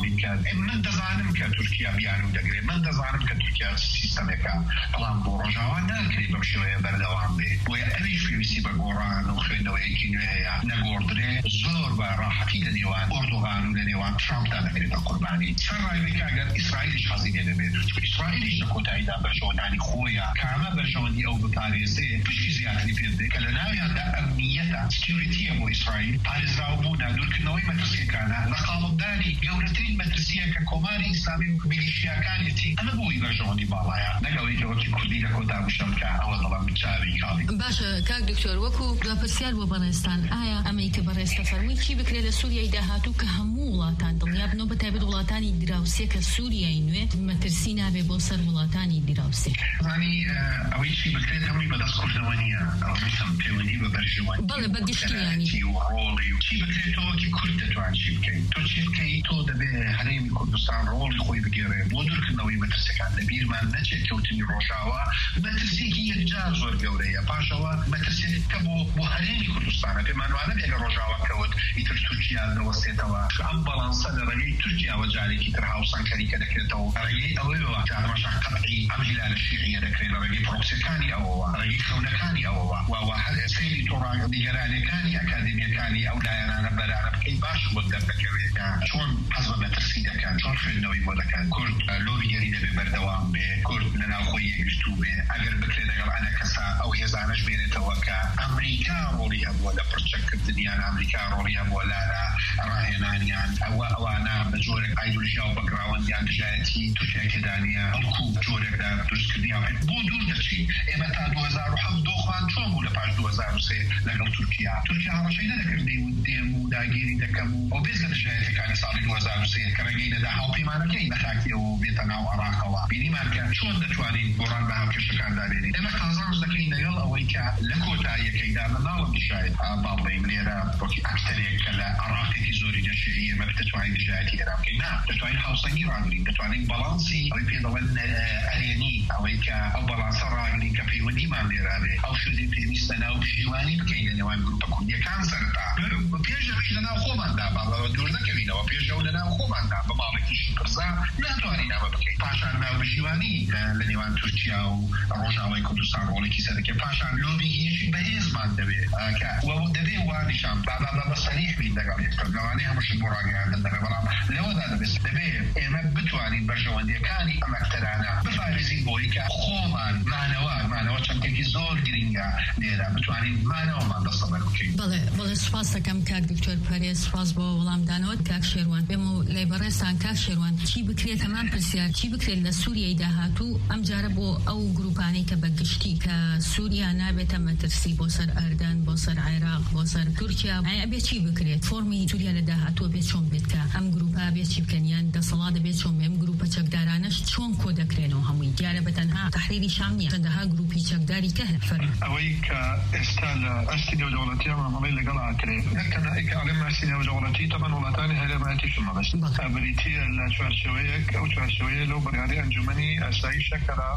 بکات من دەزانم کە تورکیا بیان و دەگرێت من دەزانم کە تورکیا سیستەمێکە بەڵام بۆ ڕۆژاوا ناکرێت بەم شێوەیە بەردەوام بێ بۆیە ئەویش پێویستی بە گۆڕان و خوێندنەوەیەکی نوێ هەیە نەگۆڕدرێ زۆر بە ڕاحەتی لە نێوان ئۆردۆغان و لە نێوان ترامپدا دەکرێتە قوربانی چەند ڕایوێکە ئەگەر ئیسرائیلیش حەزی لێ دەبێت ئیسرائیلیش لە کۆتاییدا بەرژەوەندانی خۆیە کامە بەرژەوەندی ئەو بپارێزێ پشتی زیاتری پێ بدێت کە لە ناویاندا ئەمنیەتە سکیوریتیە بۆ ئیسرائیل پارێزراوبوونا دوورکردنەوەی مەترسیەکانە رەقابەتداری گەورەترین مەترسیە کە کۆماری ئیسلامی و میلیشیاکانێتی ئەمە بۆی بەرژەوەندی باڵایە نەگەڵی کەوەکی کوردی لە کۆتا بشەمکە ئەوە دەڵام بچاوی کاڵی باشە کاک دکتۆر وەکو دواپرسیار بۆ بەڕێستان ئایا ئەمەی کە بەڕێستە فەرمووی چی بکرێت لە سووریای داهاتوو کە هەموو وڵاتان دڵنیا بنەوە بەتایبەت وڵاتانی دراوسێ کە سووریای نوێ مەترسی نابێ بۆ سەر وڵاتانی دراوسێ زانی ئەوەی چی بکرێت هەمووی بەدەست کوردنەوە نییە ئەوەم پەیوەندی بە بەرژەوەندی بەڵێ بەگشتیانی و ڕۆڵی و چی بکرێت تۆوەکی کورد دەتوان چی بکەیت تۆ چی بکەیت تۆ دەبێ هەرێمی کوردستان ڕۆڵی خۆی بگێڕێ بۆ دوورکردنەوەی مەترسەکان لە بیرمان نەچێت کەوتنی ڕۆژاوا مەترسێکی یەکجار زۆر گەورەیە پاشەوە مەترسێت کە بۆ هەرێمی کوردستانە پێمان وانە بێ لە ڕۆژاوا کەوت ئیتر تورکیا دەوەستێتەوە ئەم بەڵانسە لە ڕێگەی تورکیاوە جارێکی تر هاوسانکاری کە دەکرێتەوە ڕێگەی ئەوەیەوە جارمەشان قەتعی ئەم هیلالە شیعیە دەکرێت لە ڕێگەی پرۆکسیەکانی ئەوەوە ڕێگەی خەونەکانی ئەوەوە و هەر سەیری تۆڕان نیگەرانیەکانی ئەکادمیەکانی ئەو لایەنانە بەرانە بکەی باش بۆ دەردەکەوێت کۆن حەز بە مەترسی دەکەن چۆن خوێندنەوەی بۆ دەکەن کورد لۆبیگەری دەبێ بەردەوام بێ کورد لە ناوخۆی یەکگرتوو بێ ئەگەر بکرێت لەگەڵ ئەنە کەسا ئەو هێزانەش بێنێتەوە کە ئەمریکا ڕۆڵی هەبووە لە پڕچەکردنیان ئەمریکا ڕۆڵی هەبووە لارە ڕاهێنانیان ئەوانە بە جۆرێک ئایدۆلۆژیا و بەگراوەندیان دژایەتی تورکیای تێدانیە ئەڵکو جۆرێکدا دروستکردیان بۆ دوور دەچین ئێمە تا 2007 دۆخوان چۆن بوو لە پاش 2003 لەگەڵ تورکیا هەڕەشەی نەدەکردی و دێم و داگیری دەکەم و بێز لە دژایەتەکانی ساڵی 2003 کە ڕێگەی لەدا هاوپەیمانەکەی بەتاکیەوە و بێتە ناو عێراقەوە بینیمان کە چۆن دەتوانین گۆڕان بە هاوکێشەکاندا بێنین ئێمە قازانج دەکەین لەگەڵ ئەوەی کە لە کۆتاییەکەیدا مەناڵم دژایەت باڵێم لێرە وەکی ئەکتەرێک کە لە عێراقێکی زۆری نەشێری ئێمە دەتوانین دژایەتی ئێران بکەین نا دەتوانین هاوسەنگی ڕاگرین دەتوانین بەڵانسی ئەوەی پێ دەڵێن ئەرێنی ئەوەی کە ئەو بەڵانسە ڕاگرین کە پەیوەندیمان لێرا بێ ئەو شوێنی پێویستە ناو پشتیوانی بکەین لە نێوان گروپە کوردیەکان سەرتا پێش ئەوەی لەناو خۆماندا باڵەوە دوور نەکەوینەوە پێش ئەو لەناو خۆماندا بە ماڵێکیشی پرسا ناتوانین ئەمە بکەین پاشان ناو پشتیوانی لە نێوان تورکیا و ڕۆژاوای کوردستان ڕۆڵێکی سەرەکە پاشان لۆبیگیشی بەهێزمان دەبێت کە دەبێ وانیشان بە سەریح بین لەگەڵ یەکتر لەوانەیە هەمووشت بۆ ڕاگەیاندن دەبێ بەڵام لەوەدا دەبێ ئێمە بتوانین بەرژەوەندیەکانی ئەم ئەکتەرانە بپارێزین بۆی کە خۆمان مانەوە چەندێکی زۆر گرینگە لێرە بتوانین مانەوەمان دەستەبەر بکەین بەڵێ سوپاس دەکەم کاک دکتۆر پەرێز سوپاس بۆ وەڵامدانەوە کاک شێروان بێم و لای بەڕێستان کاک شێروان چی بکرێت هەمان پرسیار چی بکرێت لە سووریای داهاتوو ئەم جارە بۆ ئەو گروپانەی کە بەگشتی کە سووریا نابێتە مەترسی بۆ سەر ئەردەن بۆ سەر عێراق بۆ سەر تورکیا ئەبێ چی بکرێت فۆرمی سووریا لە داهاتووە بێت چۆن بێت کە ئەم گروپا بێت چی بکەن یان دەسەڵات دەبێت چۆن بێم گروپە چەکدارانەش چۆن کۆ دەکرێنەوە هەمووی دیارە بەتەنها تەحریری شام نییە چەندەها گروپی چەکداری کە فەرمی ئەوەی کە ئێستا لە ئەستی نێودەوڵەتی مامەڵەی لەگەڵ ئاکرێت نەکەنە ئەڵێ ماسی نێودەوڵەتی تەمەن وڵاتانی هەرێمایەتیشم مەبەست بریتیە لە چوارچێوەیەک ئەو چوارچێوەیە لەو بەرگاری ئەنجومەنی ئاسایی شەکەرا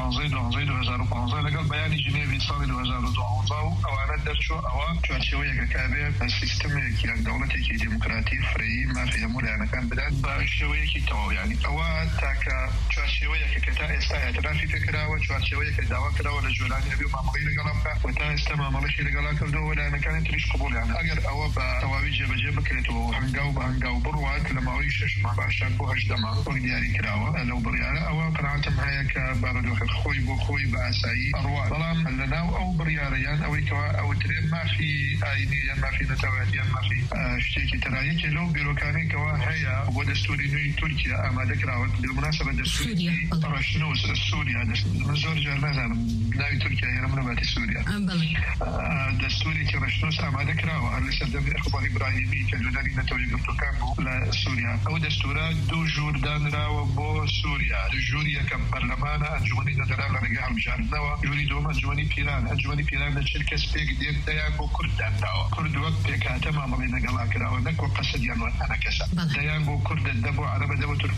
15 لەگەڵ بەیانی ژنێڤی ساڵی 2012 و ئەوانە دەرچوو ئەوە چوارچێوەیەکە کابێ سیستەمێکی دەوڵەتێکی دیموکراتی فرەیی مافی هەموو لایەنەکان بدات بە شێوەیەکی تەواو یعنی ئەوە تاکە چوارچێوەیەکە کە تا ئێستا ئێعترافی پێکراوە چوارچێوەیەکە داوا کراوە لە جۆرانی ئەبێ مامەڵەی لەگەڵا بکات و تا ئێستا مامەڵەشی لەگەڵا کردەوە لایەنەکانی تریش قبوڵیان ئەگەر ئەوە بە تەواوی جێبەجێ بکرێتەوە و هەنگاو بە هەنگاو بڕوات لە ماوەی 6 مانگ باشان بۆ 8 مانگ وەک دیاری کراوە لەو بڕیارە ئەوە قەناعەتم هەیە کە بارودۆخی خۆی بۆ خۆی بە ئاسایی ئەڕوات بەڵام لەناو ئەو بڕیارەیان ئەوەی کەوا ئەوترێ مافی ئاینی یان مافی نەتەوەیەتی یان مافی شتێکی تەرایەکی لەو بیرۆکانەی کەوا هەیە بۆ دەستوری نوێی تورکیا ئامادە کراوە بالمناسبە دەستوری ڕەشنووس سووریا من زۆر جار نازانم ناوی تورکیا هێرە منەباتی سووریا دەستورێکی ڕەشنووس ئامادە کراوە هەر لەسەر دەمی ئەخبار ئیبراهیمی کە لۆنەری نەتەوەی گرتوەکان بوو لە سووریا ئەو دەستورە دوو ژوور دانراوە بۆ سووریا ژووری یەکەم پەرلەمانە ئەنجومەنی دەدەرا لە ڕێگەی هەڵبژاردنەوە ژووری دووەم ئەنجومەنی پیران لە 40 کەس پێک دێت دەیان بۆ کورد دانراوە کورد وەک پێکهاتە مامەڵەی لەگەڵا کراوە نەک وە قەسەدیان وەن ئەنە کەسە دەیان بۆ کورد دە بۆ عەرەبە دە بۆ تورکمان ئەمە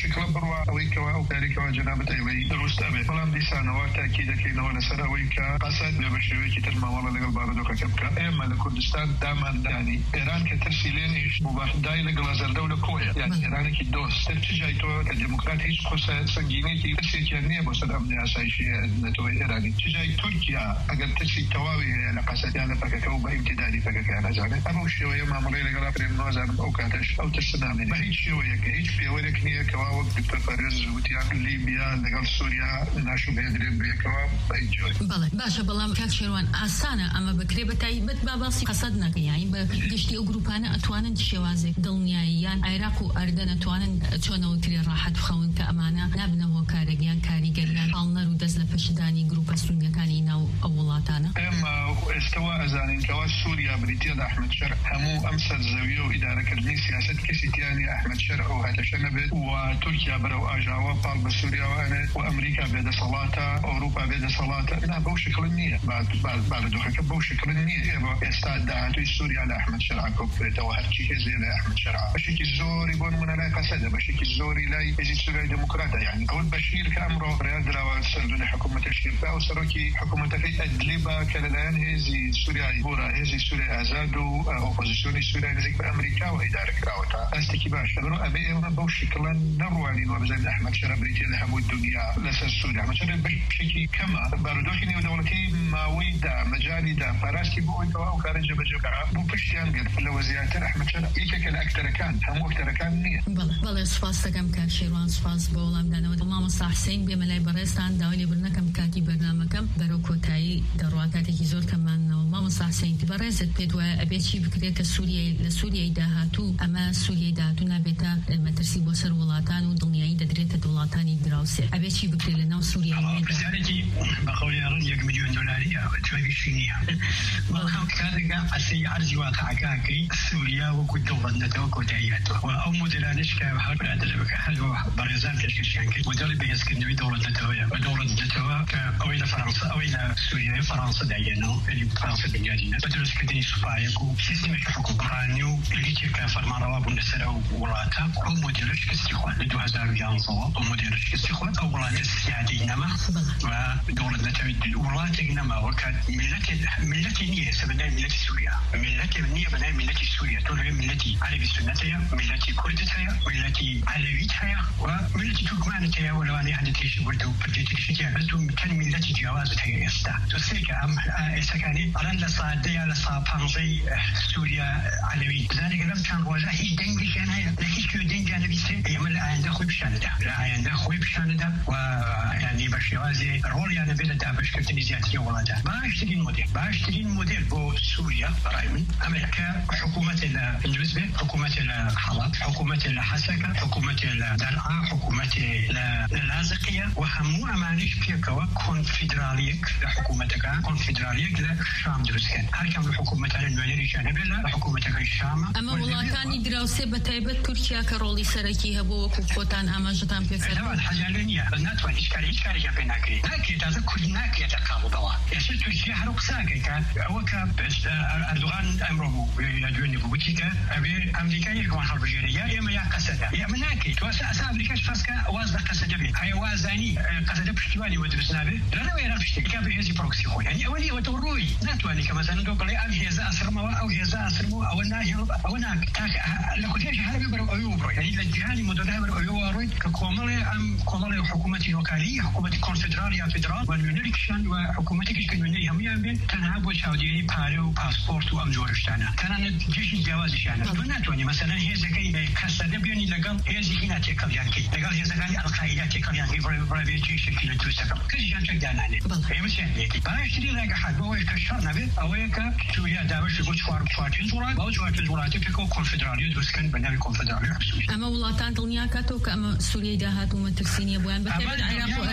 شكل بروا أويك وأوكاريك وجنابة أيوي دروست أبي فلان ديسان وتأكيد كينا ونسر أويك قصد بمشروعي كترما والله لقل باردوك كبكا إما لكردستان داما يعني إيران كترسيلين إيش مباح داي لقلازر دولة كوية يعني إيران كدوس ترتجايتو كديمقراطي إيش خصة سنجينيتي ترسي كيانية بوصدام ناسايشية نتوي إيراني تجاي تركيا أقل ترسي تواوي لقصد يعني فككو بامتدادي فككانا زاني أبو شوية معمولي لقل أبرين نوزان أو كاتش أو ترسنامي بهيج شوية كهيج في أولك نية كواوك دكتور فارز وتيان ليبيا لقل سوريا ناشو بيدرين بيكوا بهيج جوي بله باشا بلام كاك شيروان أسانا أما بكريبة تايبت باباسي قصدنا يعني بقشتي أوروبانا أتوانن شوازك دڵنیاییان عێراق و ئەردەن ئەتوانن چۆنەوە ترێ ڕاحەت بخەون کە ئەمانە نابنەوە کارێکیان کاریگەریان هەڵنەر و دەست لە پشتدانی گروپە سونیەکانی ناو ئەو وڵاتانە ئێمە ئێستەوا ئەزانین کەوا سووریا بریتیە لە ئەحمەد شەرع هەموو ئەم سەرزەویە و ئیدارەکردنی سیاسەت کەسی تیانی ئەحمەد شەرع و هەتەشە نەبێت و تورکیا بەرەو ئاژاوە پاڵ بە سووریاوانێت و ئەمریکا بێدەسەڵاتە ئەوروپا بێدەسەڵاتە نا بەو شکڵ نییە بارودۆخەکە بەو شکڵ نییە ئێمە ئێستا داهاتووی سووریا لە ئەحمەد شەرع کۆبکرێتەوە هەرچی هێزێ لە ئەحمەد شەرع بەشێکی زۆری بۆ نمونە لای قەسەدە بەشێکی زۆری لای هێزی سووریای دموکراتە یعنی ئەوەت بەشیر کە ئەمڕۆ ڕێیان دراوە سەردوونی حکوومەتە شێرکا و سەرۆکی حکوومەتەکەی ئەدلیبا کە لەلایەن هێزی سووریای بۆرە هێزی سووریای ئازاد و ئۆپۆزیسیۆنی سووریای نزیک بە ئەمریکاوە ئیدارەکراوەتە ئەستێکی باشە بەرەو ئەبێ ئێمە بەو شکڵە نەڕوانین وە بزانین ئەحمەد شەرع بریتیە لە هەموو دنیا لەسەر سووریا ئەحمەد شەرع بەشێکی کەمە بارودۆخی نێودەوڵەتی ماوەیدا مەجالیدا پاراستی بۆ ئەوەی ئەو کارە جێبەجێ بکات بۆ پشتیان گرت لەوە زیاتر ئەحمەد شەرع یەکێکە لە ئەکتەرەکان هەموو ئەکتەرەکان نییە بەڵێ سوپاس دەکەم کاک شێروان سوپاس بۆ وەڵامدانەوە مامۆستا حسین بێمە لای بەڕێستان داوای لێبوردنەکەم کاتی بەرنامەکەم بەرەو کۆتایی دەڕوا کاتێکی زۆر کەمانەوە مامۆستا حسین بەڕێزت پێت وایە ئەبێ چی بکرێت کە لە سووریای داهاتوو ئەمە سووریای داهاتوو نابێتە مەترسی بۆ سەر وڵاتان و دڵنیایی دەدرێتە وڵاتانی دراوسێ ئەبێ چی بکرێت لە ناو سووریای پرسیارێکی بەقەولی ڕەن 1 ملیۆن دۆلاریە جوابیشی نییە بەڵام کاتێکا ئەسەی عەرزی واقعەکەی سووریا وەکو دەوڵەت نەتەوە کۆتاییەتەوە و ئەو مۆدێلانەش کە هەر برادەرەکە هەلوە بەڕێزان پێشکەشیان کرد مۆدێڵی بەهێزکردنەوەی دەوڵەت نەتەوەیە بە دەوڵەت نەتەوە کە ئەوەی لە فەڕەنسا ئەوەی لە سووریای فەڕەنسا داگەنەوە یعنی فەڕەنسا بنیادینە بە دروستکردنی سوپایەک و سیستەمێکی حکومڕانی و ئلیتێکە فەرمانڕەوا بوون لەسەر ئەو وڵاتە ئەو مۆدێلە شکستی خوارد لە 2011ەوە ئەو مۆدێلە شکستی خوارد ئەو وڵاتە سیادی نەما و دەوڵەت نەتەوەی وڵاتێک نەماوە کە ملەتی نییە سەبەدای ملەتی سووریا ملەتی نییە بەدای ملەتی سووریا تۆ لەوێ ملەتی عەرەبی سونەتەیە ملەتی کوردت هەیە ملەتی عەلەویت هەیە و ملەتی تورکمانت هەیە و لەوانەیە هەندێکیشی وردە و پردێتێکشتیان بەس تۆ چەند ملەتی جیاوازت هەیە ئێستا تۆ سێکە ئەم ئێستەکانی ئەڵەن لە سادەیە لە سا 15 سووریا عەلەوی بزانێکە لەم چەند ڕۆژە هیچ دەنگێکیان هەیە لە هیچ کوێ دەنگیان نەبیستێ ئێمە لە ئایندە خۆی پیشانەدا لە ئایندە خۆی پیشانەدا و یعنی بە شێوازێ ڕۆڵیان هەبێت لە دابەشکردنی زیاتری وڵاتە باشترین مۆدێل بۆ سووریا بەڕای من ئەمریکا حکوومەتێ لە ئندروس بێت حکوومەتێ لە حەڵەب حکوومەتێ لە حەسەکە حکوومەتێ لە دەرعا حکوومەتێ لە لازقیە و هەموو ئەمانش پێکەوە کۆنفیدرالیەک لە حکوومەتەکە کۆنفیدرالیەک لە شام دروستکەن هەرکەم لە حکوومەتانە نوێنەریشان هەبێت لە حکوومەتەکەی شامە ئەمە وڵاتانی دراوسێ بە تایبەت تورکیا کە ڕۆڵی سەرەکی هەبوو وەکو کۆتان ئاماژەتان پێکرد لەوان حەجالە نییە ناتوانێت هیچ کارێکیان پێ ناکرێت ناکرێت تازە کورد ناکرێتە قاڵبەوە ئێستا تورکیا هەرو قساکەی کە ئەوە کە ئەردوغان ئەمڕۆ بوو لە دوێنێ بوو وتی کە ئەوێ ئەمریکای یەکەوان هەڵبژێرە یا ئێمە یا قەسەدە ئێمە ناکەیت تو ئەسا ئەمریکاش فەرزکە واز لە قەسەدە بێت هەیە وازانی قەسەدە پشتیوانی وە دروست نابێت لەنەوە ئێران شتێکا بە هێزی پرۆکسی خۆی یعنی ئەوە نیە وەتە ڕۆی ناتوانێت کە مەزانە تۆ بڵێ ئەم هێزە ئەسرمەوە ئەو هێزە ئەسرمەوە ئەوە ناهێڵ ئەوە لە کوتێژی هەر بێ بەرەو ئەوێ بڕۆی یعنی لە جیهانی مۆدۆلای بەرەو ئەوێ وەڕۆیت کە کۆمەڵێ ئەم کۆمەڵێ حکوومەتی لۆکالی حکوومەتی کۆنفدرال یا فدرال و نوێنەرێکیشان و حکوومەتێکیش کە نوێنەری هەمویان بێت تەنها بۆ چاودێری پارە و پاسپۆرت و ئەم جۆرە شتانە تەنانەت جێژی جیاوازیشانە تۆ ناتوانێت مەسەلەن هێزەکەی کەسەدە بێنی لەگەڵ هێزێکی ناتێکەڵیان کەیت لەگەڵ هێزەکانی ئەڵقاعیدا تێکەڵیان کەی بڕێ جێشێکی لە دروستەکەم کەسیشان چەک دانانێت ئێمە چیانێتی باشتری ڕێگەحات بەوەی کە شەڕ نەبێت ئەوەیە کە سووریا دابەشی بۆ چوار وڵات بەو چوار وڵاتی پێکەوە کۆنفدرالی دروستکەن بە ناوی کۆنفدرالی حسووی ئەمە وڵاتان دڵنیا کاتەوە کە ئەمە سووریای داهاتوو مەترسی نییە بۆیان بەتایبەت عێراق و ئەردەن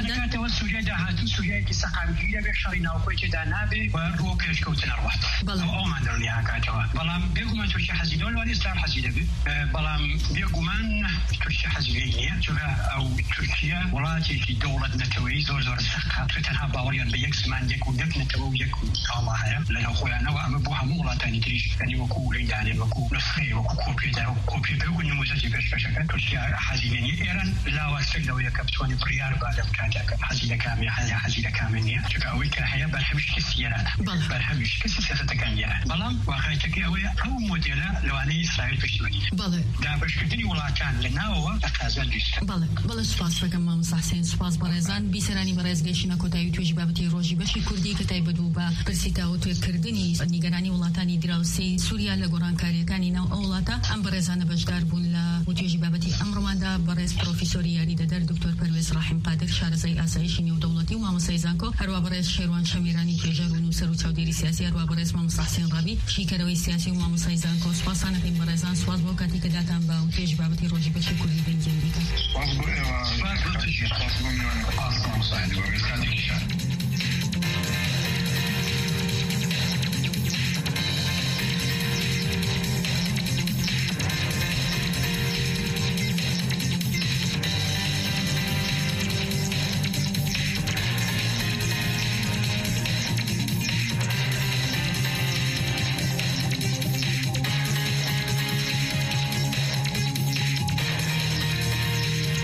سوریه ده هاتو سوریه کی سقامگیره به شرینا و کوچه دانابه و رو پیش کوتن روحت او من درنی هاکاتوا بلام بيقوم توشي حزيدون ولا اسلام حزيده بلام بيقوم توشي حزيديه جوها او تركيا ولاتي في دوله نتوي زور سقها تنها باوريان بيك زمان يكون نتوي يكون الله هيا لانه خويا انا وام بوها مولا ثاني تريش يعني وكو يعني وكو نسخي وكو كوبي ده كوبي بيقول نموذج بشكل توشي حزيديه ايران لا واسلو يكبتوني بريار بعد كاتك حزيده كامله حزيده كامله جوها ويك هيا برحمش كسيرات برحمش كسيسه تكانيا بلام واخيتك او موديلا لو اني اسرائيل بشتوني بله دا بشكدني ولا كان لنا هو اقازل ديست بله سپاس بکەم مامۆستا حسێن سپاس بەڕێزان بیسەرانی بەڕێزگەیشتنە کۆتایی توێژی بابەتی ڕۆژی بەشی کوردی کە تایبەت بە پرسی تاوتوێکردنی نیگەرانی وڵاتانی دراوسێی سووریا لە گۆڕانکاریەکانی ناو ئەو وڵاتە ئەم بەڕێزانە بەشدار بوون لە توێژی بابەتی ئەمڕۆماندا بەڕێز پرۆفیسۆری یاریدەدەر دکتۆر پەروێز ڕاحیم قادر شارەزای ئاسایشی نێودەوڵەتی و مامۆستای زانکۆ هەروە بەڕێز شێروان شەمیرانی توێژەر و نووسەر و چاودێری سیاسی هەروە بەڕێز مامۆستا حسێن ڕابی شیکەرەوەی سیاسی و مامۆستای زانکۆ سپاسانە پێم بەڕێزان سپاس بۆ کاتی کە داتان بە توێژی بابەتی ڕۆژی بەشی کوردی بنجێنیکە سپاس بۆ ئێوە